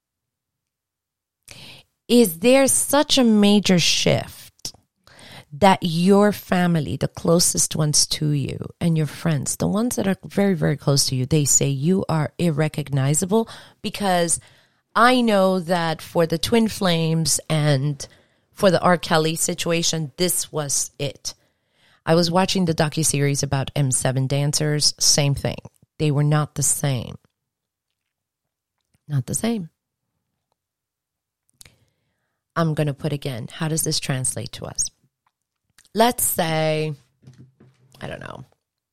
Is there such a major shift that your family, the closest ones to you, and your friends, the ones that are very, very close to you, they say you are irrecognizable? Because I know that for the Twin Flames and for the R. Kelly situation, this was it. I was watching the docuseries about M seven dancers. Same thing. They were not the same. Not the same. I'm going to put again, how does this translate to us? Let's say, I don't know,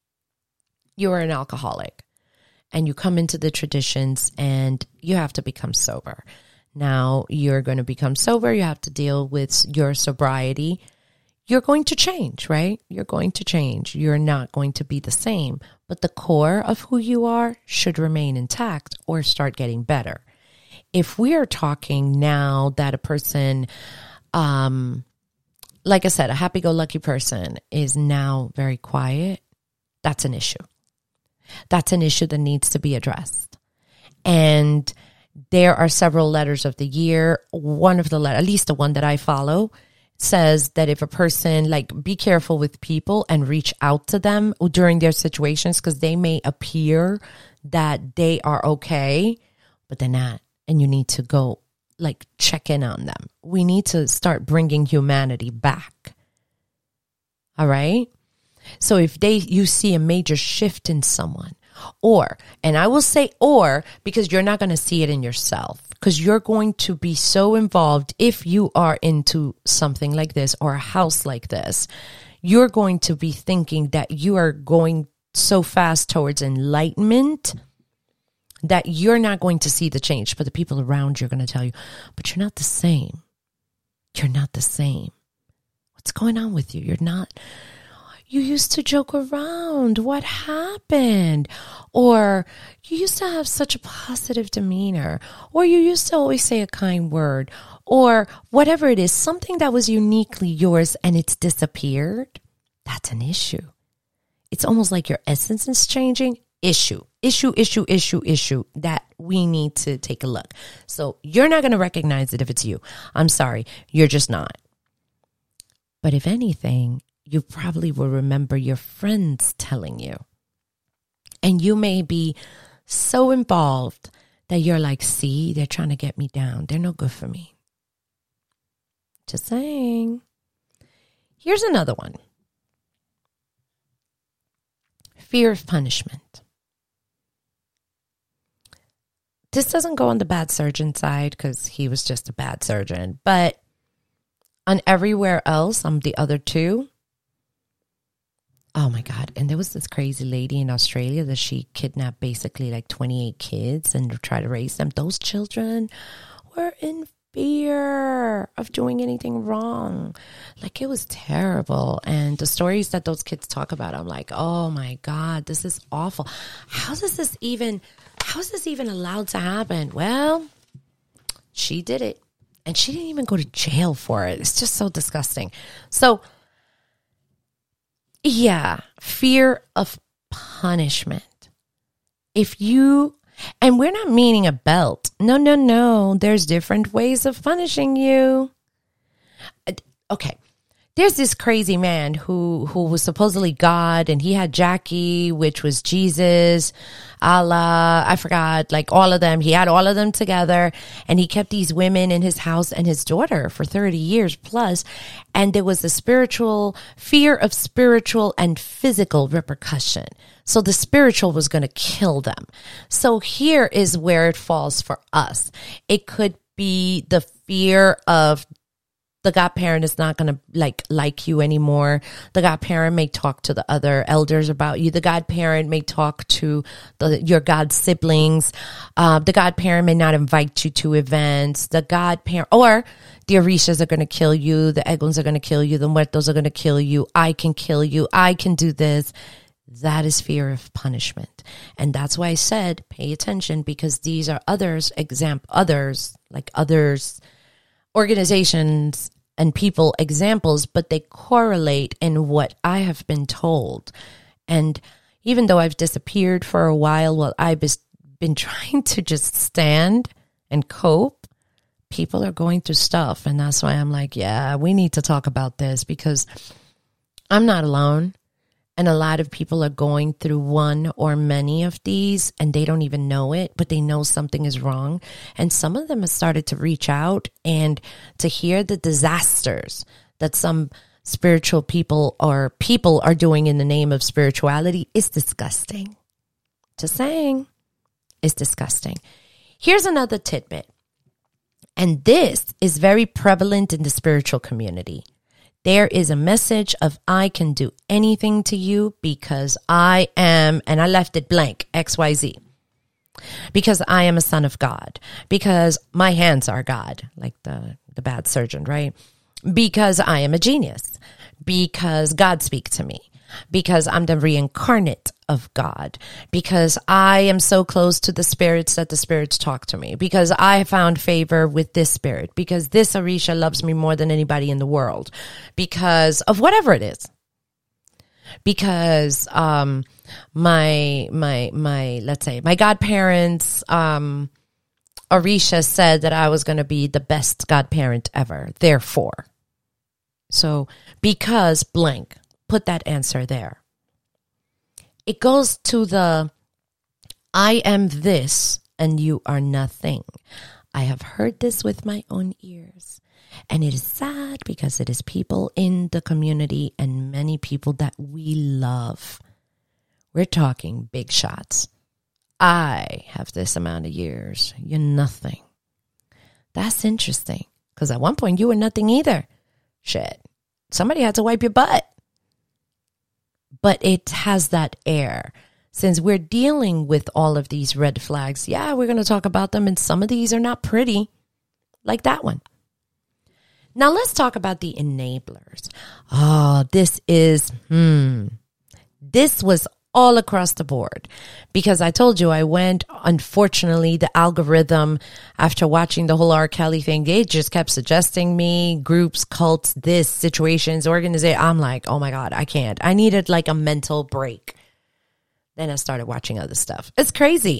you are an alcoholic and you come into the traditions and you have to become sober. Now you're going to become sober. You have to deal with your sobriety. You're going to change, right? You're going to change. You're not going to be the same, but the core of who you are should remain intact or start getting better. If we are talking now that a person, um, like I said, a happy-go-lucky person is now very quiet, that's an issue. That's an issue that needs to be addressed. And there are several letters of the year. One of the letters, at least the one that I follow, says that if a person, like, be careful with people and reach out to them during their situations because they may appear that they are okay, but they're not. And you need to go, like, check in on them. We need to start bringing humanity back. All right? So if they, you see a major shift in someone, or, and I will say or, because you're not going to see it in yourself, because you're going to be so involved if you are into something like this or a house like this, you're going to be thinking that you are going so fast towards enlightenment that you're not going to see the change, but the people around you are going to tell you, but you're not the same. You're not the same. What's going on with you? You're not... You used to joke around. What happened? Or you used to have such a positive demeanor. Or you used to always say a kind word. Or whatever it is, something that was uniquely yours and it's disappeared. That's an issue. It's almost like your essence is changing. Issue, issue, issue, issue, issue that we need to take a look. So you're not going to recognize it if it's you. I'm sorry. You're just not. But if anything, you probably will remember your friends telling you. And you may be so involved that you're like, see, they're trying to get me down. They're no good for me. Just saying. Here's another one. Fear of punishment. This doesn't go on the bad surgeon side because he was just a bad surgeon. But on everywhere else, on the other two, oh my God. And there was this crazy lady in Australia that she kidnapped basically like twenty-eight kids and tried to raise them. Those children were in fear of doing anything wrong. Like, it was terrible. And the stories that those kids talk about, I'm like, oh my God, this is awful. How does this even, how is this even allowed to happen? Well, she did it. And she didn't even go to jail for it. It's just so disgusting. So, yeah, fear of punishment. If you, and we're not meaning a belt. No, no, no. There's different ways of punishing you. Okay. There's this crazy man who, who was supposedly God, and he had Jackie, which was Jesus, Allah, I forgot, like all of them. He had all of them together, and he kept these women in his house and his daughter for thirty years plus. And there was a spiritual fear of spiritual and physical repercussion. So the spiritual was going to kill them. So here is where it falls for us. It could be the fear of the godparent is not going to like like you anymore. The godparent may talk to the other elders about you. The godparent may talk to the, your god siblings. Uh, the godparent may not invite you to events. The godparent, or the Orishas are going to kill you. The Eguns are going to kill you. The Muertos are going to kill you. I can kill you. I can do this. That is fear of punishment. And that's why I said, pay attention, because these are others, example, others, like others, organizations and people examples, but they correlate in what I have been told. And even though I've disappeared for a while, while I've been trying to just stand and cope, people are going through stuff. And that's why I'm like, yeah, we need to talk about this, because I'm not alone. And a lot of people are going through one or many of these, and they don't even know it, but they know something is wrong. And some of them have started to reach out and to hear the disasters that some spiritual people or people are doing in the name of spirituality is disgusting. Just saying, it's disgusting. Here's another tidbit. And this is very prevalent in the spiritual community. There is a message of I can do anything to you because I am, and I left it blank, X Y Z. Because I am a son of God. Because my hands are God, like the, the bad surgeon, right? Because I am a genius. Because God speaks to me. Because I'm the reincarnate of God. Because I am so close to the spirits that the spirits talk to me. Because I found favor with this spirit. Because this Orisha loves me more than anybody in the world. Because of whatever it is. Because um, my, my, my, let's say, my godparents, um, Orisha said that I was going to be the best godparent ever. Therefore. So, because blank. Put that answer there. It goes to the I am this and you are nothing. I have heard this with my own ears. And it is sad because it is people in the community and many people that we love. We're talking big shots. I have this amount of years. You're nothing. That's interesting. Because at one point you were nothing either. Shit. Somebody had to wipe your butt. But it has that air. Since we're dealing with all of these red flags, yeah, we're going to talk about them. And some of these are not pretty, like that one. Now, let's talk about the enablers. Oh, this is, hmm. This was all across the board. Because I told you I went, unfortunately, the algorithm, after watching the whole R. Kelly thing, they just kept suggesting me groups, cults, this, situations, organizations. I'm like, oh my God, I can't. I needed like a mental break. Then I started watching other stuff. It's crazy.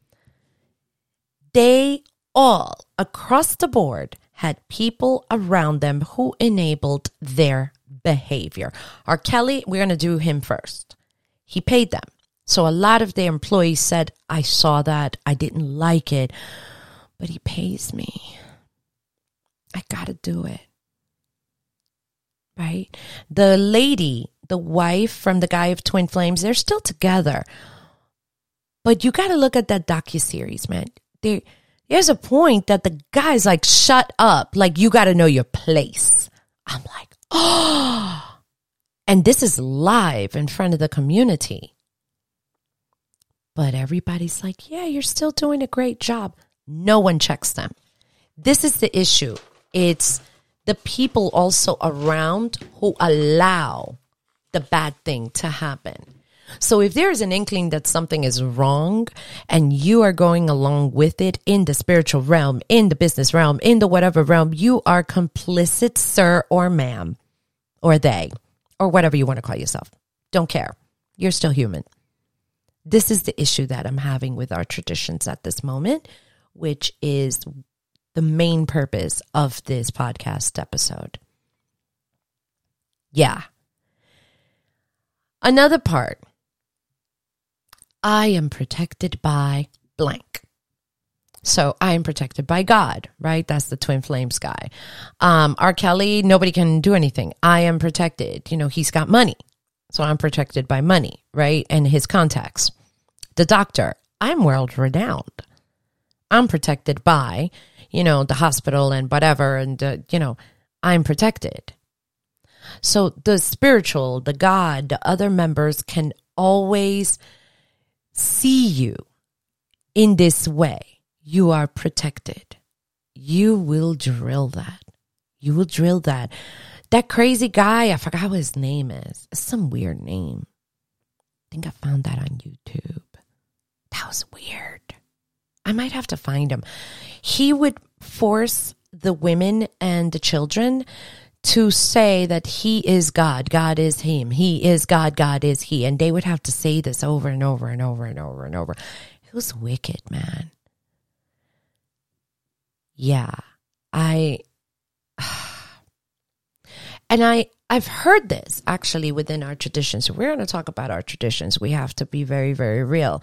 They all, across the board, had people around them who enabled their behavior. R. Kelly, we're going to do him first. He paid them. So a lot of their employees said, I saw that. I didn't like it, but he pays me. I got to do it. Right? The lady, the wife from the guy of Twin Flames, they're still together. But you got to look at that docuseries, man. There, there's a point that the guy's like, shut up. Like, you got to know your place. I'm like, oh. And this is live in front of the community. But everybody's like, yeah, you're still doing a great job. No one checks them. This is the issue. It's the people also around who allow the bad thing to happen. So if there is an inkling that something is wrong and you are going along with it in the spiritual realm, in the business realm, in the whatever realm, you are complicit, sir or ma'am, or they. Or whatever you want to call yourself. Don't care. You're still human. This is the issue that I'm having with our traditions at this moment, which is the main purpose of this podcast episode. Yeah. Another part. I am protected by blank. So I am protected by God, right? That's the Twin Flames guy. Um, R. Kelly, nobody can do anything. I am protected. You know, he's got money. So I'm protected by money, right? And his contacts. The doctor, I'm world renowned. I'm protected by, you know, the hospital and whatever. And, uh, you know, I'm protected. So the spiritual, the God, the other members can always see you in this way. You are protected. You will drill that. You will drill that. That crazy guy, I forgot what his name is. It's some weird name. I think I found that on YouTube. That was weird. I might have to find him. He would force the women and the children to say that he is God. God is him. He is God. God is he. And they would have to say this over and over and over and over and over. It was wicked, man. Yeah, I, and I, I've heard this actually within our traditions. We're going to talk about our traditions. We have to be very, very real.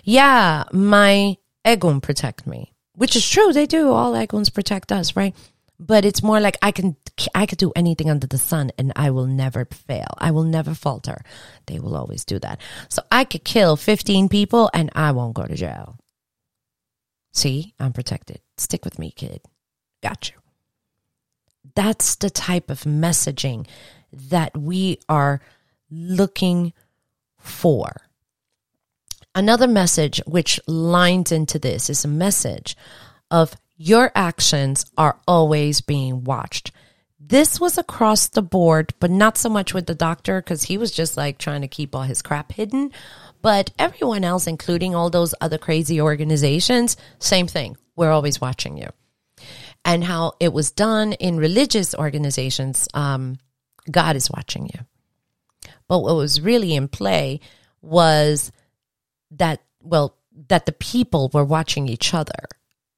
Yeah, my Egun protect me, which is true. They do. All Eguns protect us, right? but it's more like I can, I could do anything under the sun and I will never fail. I will never falter. They will always do that. So I could kill fifteen people and I won't go to jail. See, I'm protected. Stick with me, kid. Got you. That's the type of messaging that we are looking for. Another message which lines into this is a message of your actions are always being watched. This was across the board, but not so much with the doctor because he was just like trying to keep all his crap hidden. But everyone else, including all those other crazy organizations, same thing. We're always watching you. And how it was done in religious organizations, um, God is watching you. But what was really in play was that, well, that the people were watching each other.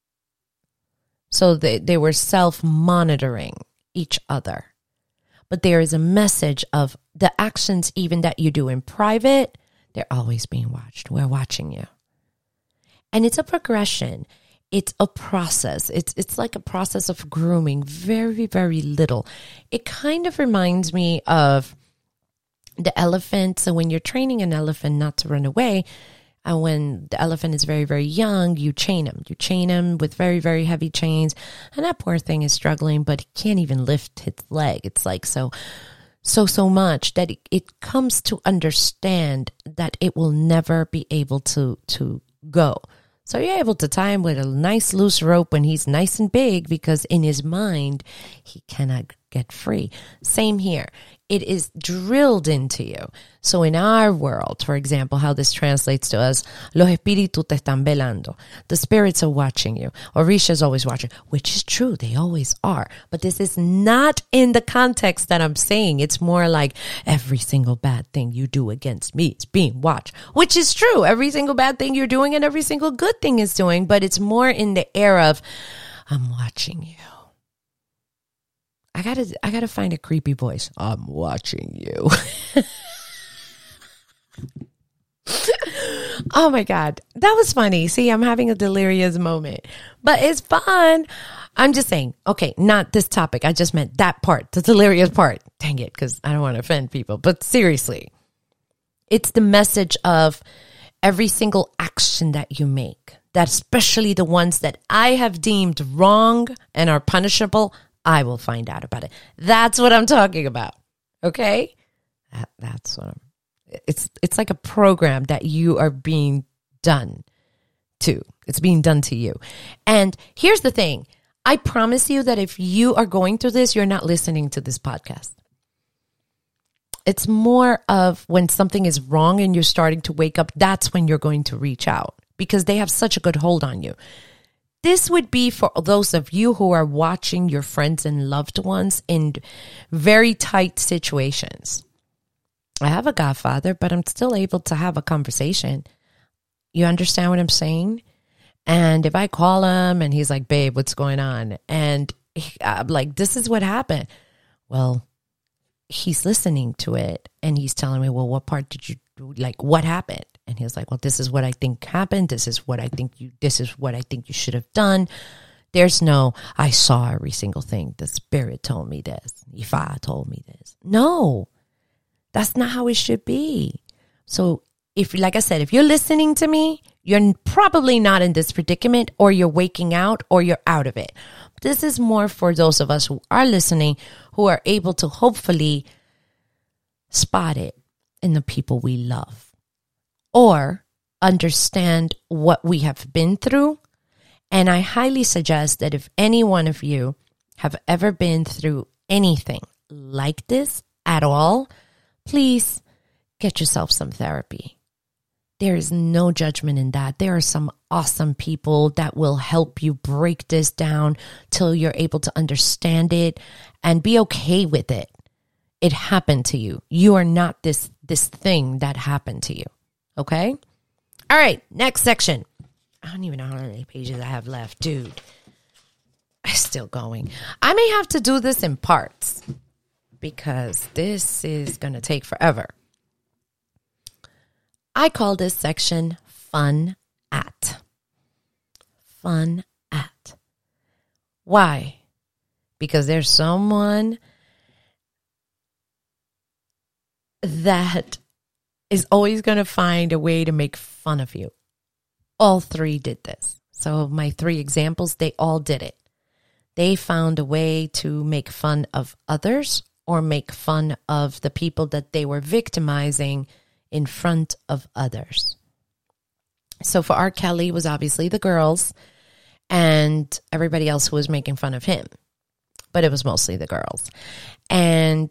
So they, they were self-monitoring each other. But there is a message of the actions even that you do in private, they're always being watched. We're watching you. And it's a progression. It's a process. It's it's like a process of grooming, very, very little. It kind of reminds me of the elephant. So when you're training an elephant not to run away, and when the elephant is very, very young, you chain him. You chain him with very, very heavy chains. And that poor thing is struggling, but he can't even lift his leg. It's like so, so, so much that it, it comes to understand that it will never be able to, to go. So you're able to tie him with a nice loose rope when he's nice and big because in his mind, he cannot get free. Same here. It is drilled into you. So in our world, for example, how this translates to us, los espíritus te están velando. The spirits are watching you. Orisha is always watching, which is true. They always are. But this is not in the context that I'm saying. It's more like every single bad thing you do against me is being watched, which is true. Every single bad thing you're doing and every single good thing is doing. But it's more in the air of, I'm watching you. I gotta, I gotta find a creepy voice. I'm watching you. Oh my God. That was funny. See, I'm having a delirious moment, but it's fun. I'm just saying, okay, not this topic. I just meant that part, the delirious part. Dang it, because I don't want to offend people. But seriously, it's the message of every single action that you make, that especially the ones that I have deemed wrong and are punishable, I will find out about it. That's what I'm talking about. Okay? That, that's what I'm, it's, it's like a program that you are being done to. It's being done to you. And here's the thing. I promise you that if you are going through this, you're not listening to this podcast. It's more of when something is wrong and you're starting to wake up, that's when you're going to reach out because they have such a good hold on you. This would be for those of you who are watching your friends and loved ones in very tight situations. I have a godfather, but I'm still able to have a conversation. You understand what I'm saying? And if I call him and he's like, babe, what's going on? And he, I'm like, this is what happened. Well, he's listening to it and he's telling me, well, what part did you do? Like, what happened? And he was like, well, this is what I think happened. This is what I think you, this is what I think you should have done. There's no, I saw every single thing. The spirit told me this. Ifa told me this. No, that's not how it should be. So if, like I said, if you're listening to me, you're probably not in this predicament or you're waking out or you're out of it. This is more for those of us who are listening, who are able to hopefully spot it in the people we love. Or understand what we have been through. And I highly suggest that if any one of you have ever been through anything like this at all, please get yourself some therapy. There is no judgment in that. There are some awesome people that will help you break this down till you're able to understand it and be okay with it. It happened to you. You are not this, this thing that happened to you. Okay? All right, next section. I don't even know how many pages I have left. Dude, I'm still going. I may have to do this in parts because this is going to take forever. I call this section Fun At. Fun At. Why? because there's someone that is always going to find a way to make fun of you. All three did this. So my three examples, they all did it. They found a way to make fun of others or make fun of the people that they were victimizing in front of others. So for R. Kelly, it was obviously the girls and everybody else who was making fun of him. But it was mostly the girls. And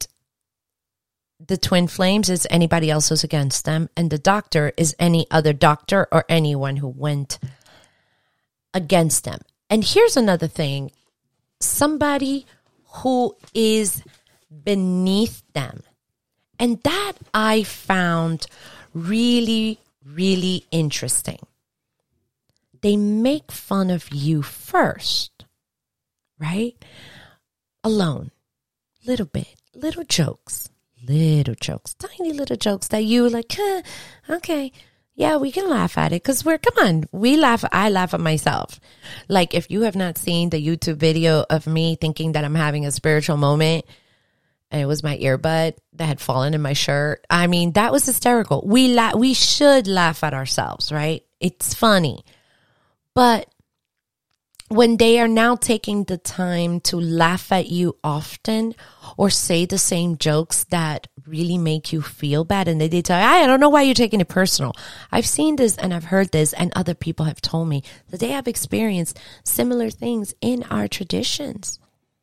the twin flames is anybody else who's against them. And the doctor is any other doctor or anyone who went against them. And here's another thing. Somebody who is beneath them. And that I found really, really interesting. They make fun of you first, right? Alone, little bit, little jokes, little jokes, tiny little jokes that you like, huh, okay, yeah, we can laugh at it because we're, come on, we laugh, I laugh at myself. Like if you have not seen the YouTube video of me thinking that I'm having a spiritual moment, and it was my earbud that had fallen in my shirt. I mean, that was hysterical. We la- we should laugh at ourselves, right? It's funny. But when they are now taking the time to laugh at you often or say the same jokes that really make you feel bad, and they, they tell you, I don't know why you're taking it personal. I've seen this and I've heard this, and other people have told me that they have experienced similar things in our traditions.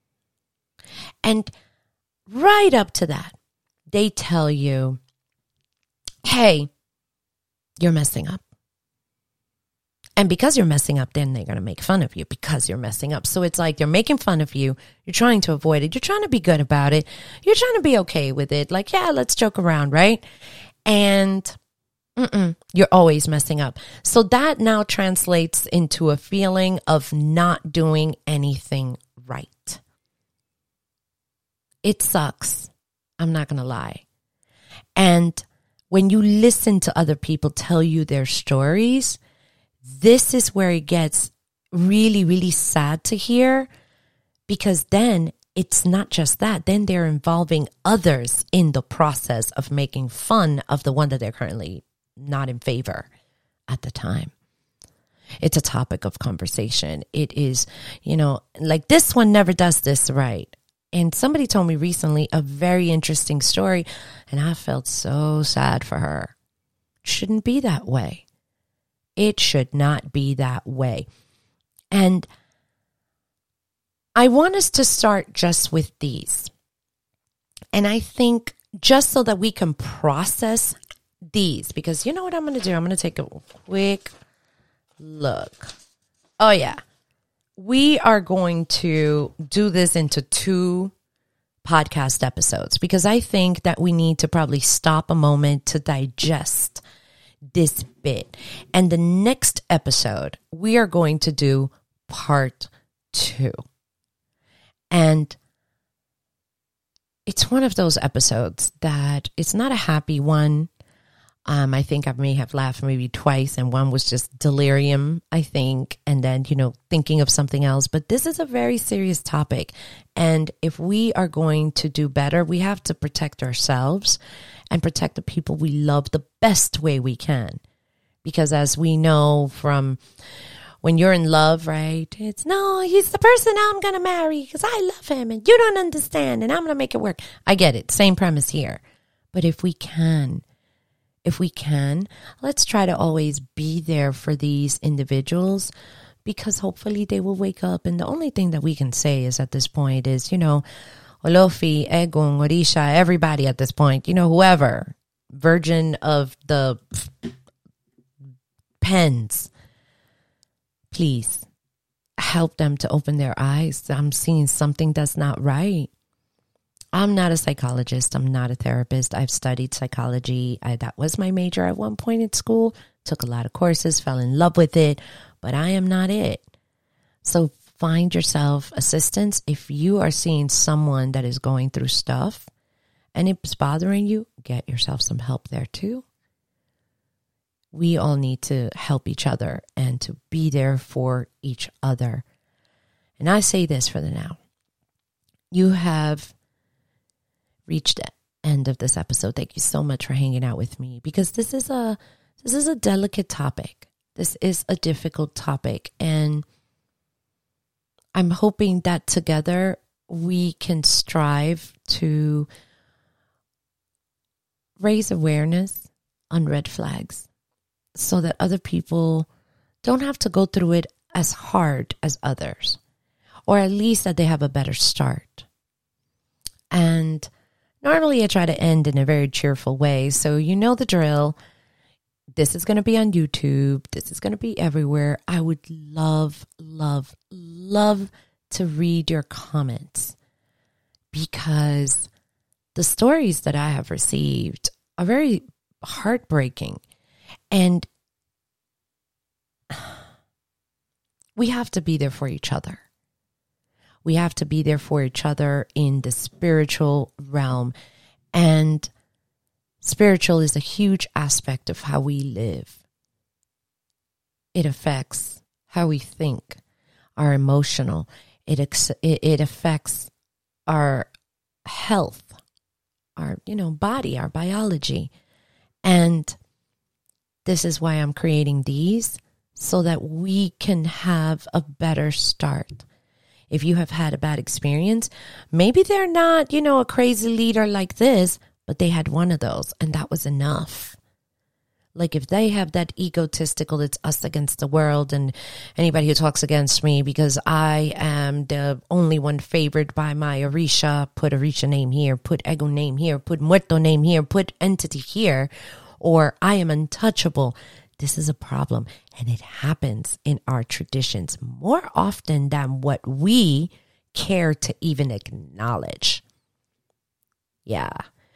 And right up to that, they tell you, hey, you're messing up. And because you're messing up, then they're going to make fun of you because you're messing up. So it's like they're making fun of you. You're trying to avoid it. You're trying to be good about it. You're trying to be okay with it. Like, yeah, let's joke around, right? And mm-mm, you're always messing up. So that now translates into a feeling of not doing anything right. It sucks. I'm not going to lie. And when you listen to other people tell you their stories, this is where it gets really, really sad to hear, because then it's not just that. Then they're involving others in the process of making fun of the one that they're currently not in favor at the time. It's a topic of conversation. It is, you know, like this one never does this right. And somebody told me recently a very interesting story, and I felt so sad for her. It shouldn't be that way. It should not be that way. And I want us to start just with these. And I think just so that we can process these, because you know what I'm going to do? I'm going to take a quick look. Oh, yeah. We are going to do this into two podcast episodes because I think that we need to probably stop a moment to digest this bit. And the next episode, we are going to do part two. And it's one of those episodes that it's not a happy one. Um, I think I may have laughed maybe twice, and one was just delirium, I think, and then, you know, thinking of something else. But this is a very serious topic. And if we are going to do better, we have to protect ourselves and protect the people we love the best way we can. Because as we know from when you're in love, right, it's, no, he's the person I'm going to marry because I love him and you don't understand and I'm going to make it work. I get it. Same premise here. But if we can, If we can, let's try to always be there for these individuals, because hopefully they will wake up. And the only thing that we can say is at this point is, you know, Olofi, Egun, Orisha, everybody at this point, you know, whoever, Virgin of the pens, please help them to open their eyes. I'm seeing something that's not right. I'm not a psychologist. I'm not a therapist. I've studied psychology. I, that was my major at one point in school. Took a lot of courses, fell in love with it, but I am not it. So find yourself assistance. If you are seeing someone that is going through stuff and it's bothering you, get yourself some help there too. We all need to help each other and to be there for each other. And I say this for the now. you have reached the end of this episode. Thank you so much for hanging out with me, because this is a this is a delicate topic. This is a difficult topic, and I'm hoping that together we can strive to raise awareness on red flags so that other people don't have to go through it as hard as others, or at least that they have a better start. And normally I try to end in a very cheerful way, so you know the drill. This is going to be on YouTube. This is going to be everywhere. I would love, love, love to read your comments, because the stories that I have received are very heartbreaking. And we have to be there for each other. We have to be there for each other in the spiritual realm. And spiritual is a huge aspect of how we live. It affects how we think, our emotional. It ex- it affects our health, our, you know, body, our biology. And this is why I'm creating these, so that we can have a better start. If you have had a bad experience, maybe they're not, you know, a crazy leader like this, but they had one of those, and that was enough. Like if they have that egotistical, it's us against the world, and anybody who talks against me because I am the only one favored by my Orisha, put Orisha name here, put Ego name here, put Muerto name here, put entity here, or I am untouchable. This is a problem, and it happens in our traditions more often than what we care to even acknowledge. Yeah.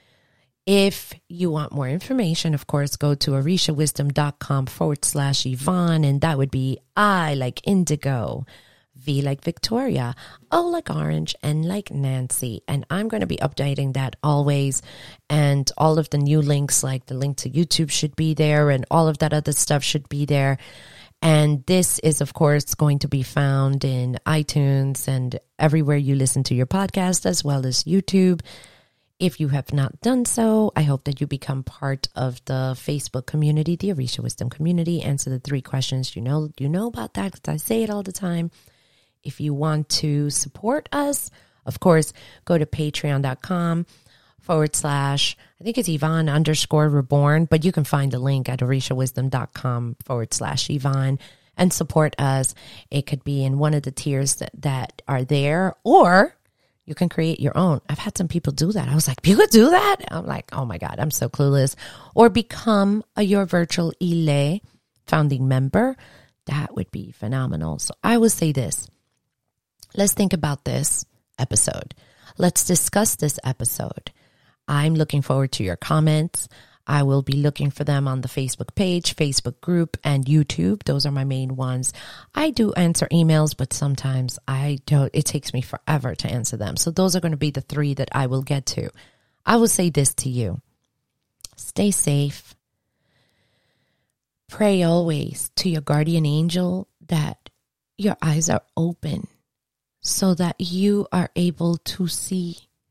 If you want more information, of course, go to orishawisdom.com forward slash Yvonne, and that would be I like indigo, V like Victoria, O like orange, N like Nancy. And I'm going to be updating that always. And all of the new links, like the link to YouTube should be there, and all of that other stuff should be there. And this is, of course, going to be found in iTunes and everywhere you listen to your podcast, as well as YouTube. If you have not done so, I hope that you become part of the Facebook community, the Orisha Wisdom community. Answer the three questions. You know, you know about that because I say it all the time. If you want to support us, of course, go to patreon.com forward slash, I think it's Yvonne underscore reborn, but you can find the link at orishawisdom.com forward slash Yvonne and support us. It could be in one of the tiers that, that are there, or you can create your own. I've had some people do that. I was like, you could do that? I'm like, oh my God, I'm so clueless. Or become a Your Virtual Ile founding member. That would be phenomenal. So I will say this. Let's think about this episode. Let's discuss this episode. I'm looking forward to your comments. I will be looking for them on the Facebook page, Facebook group, and YouTube. Those are my main ones. I do answer emails, but sometimes I don't. It takes me forever to answer them. So those are going to be the three that I will get to. I will say this to you. Stay safe. Pray always to your guardian angel that your eyes are open so that you are able to see.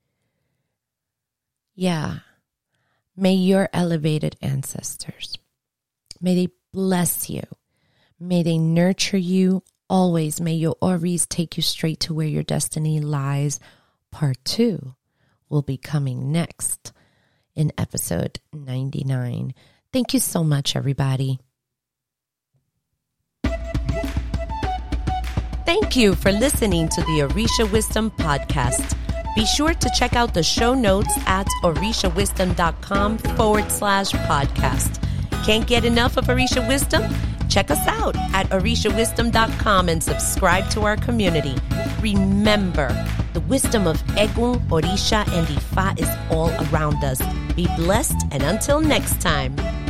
Yeah. May your elevated ancestors, may they bless you. May they nurture you always. May your Oris take you straight to where your destiny lies. Part two will be coming next in episode ninety-nine. Thank you so much, everybody. Thank you for listening to the Orisha Wisdom Podcast. Be sure to check out the show notes at orishawisdom.com forward slash podcast. Can't get enough of Orisha Wisdom? Check us out at orisha wisdom dot com and subscribe to our community. Remember, the wisdom of Egun, Orisha, and Ifa is all around us. Be blessed, and until next time.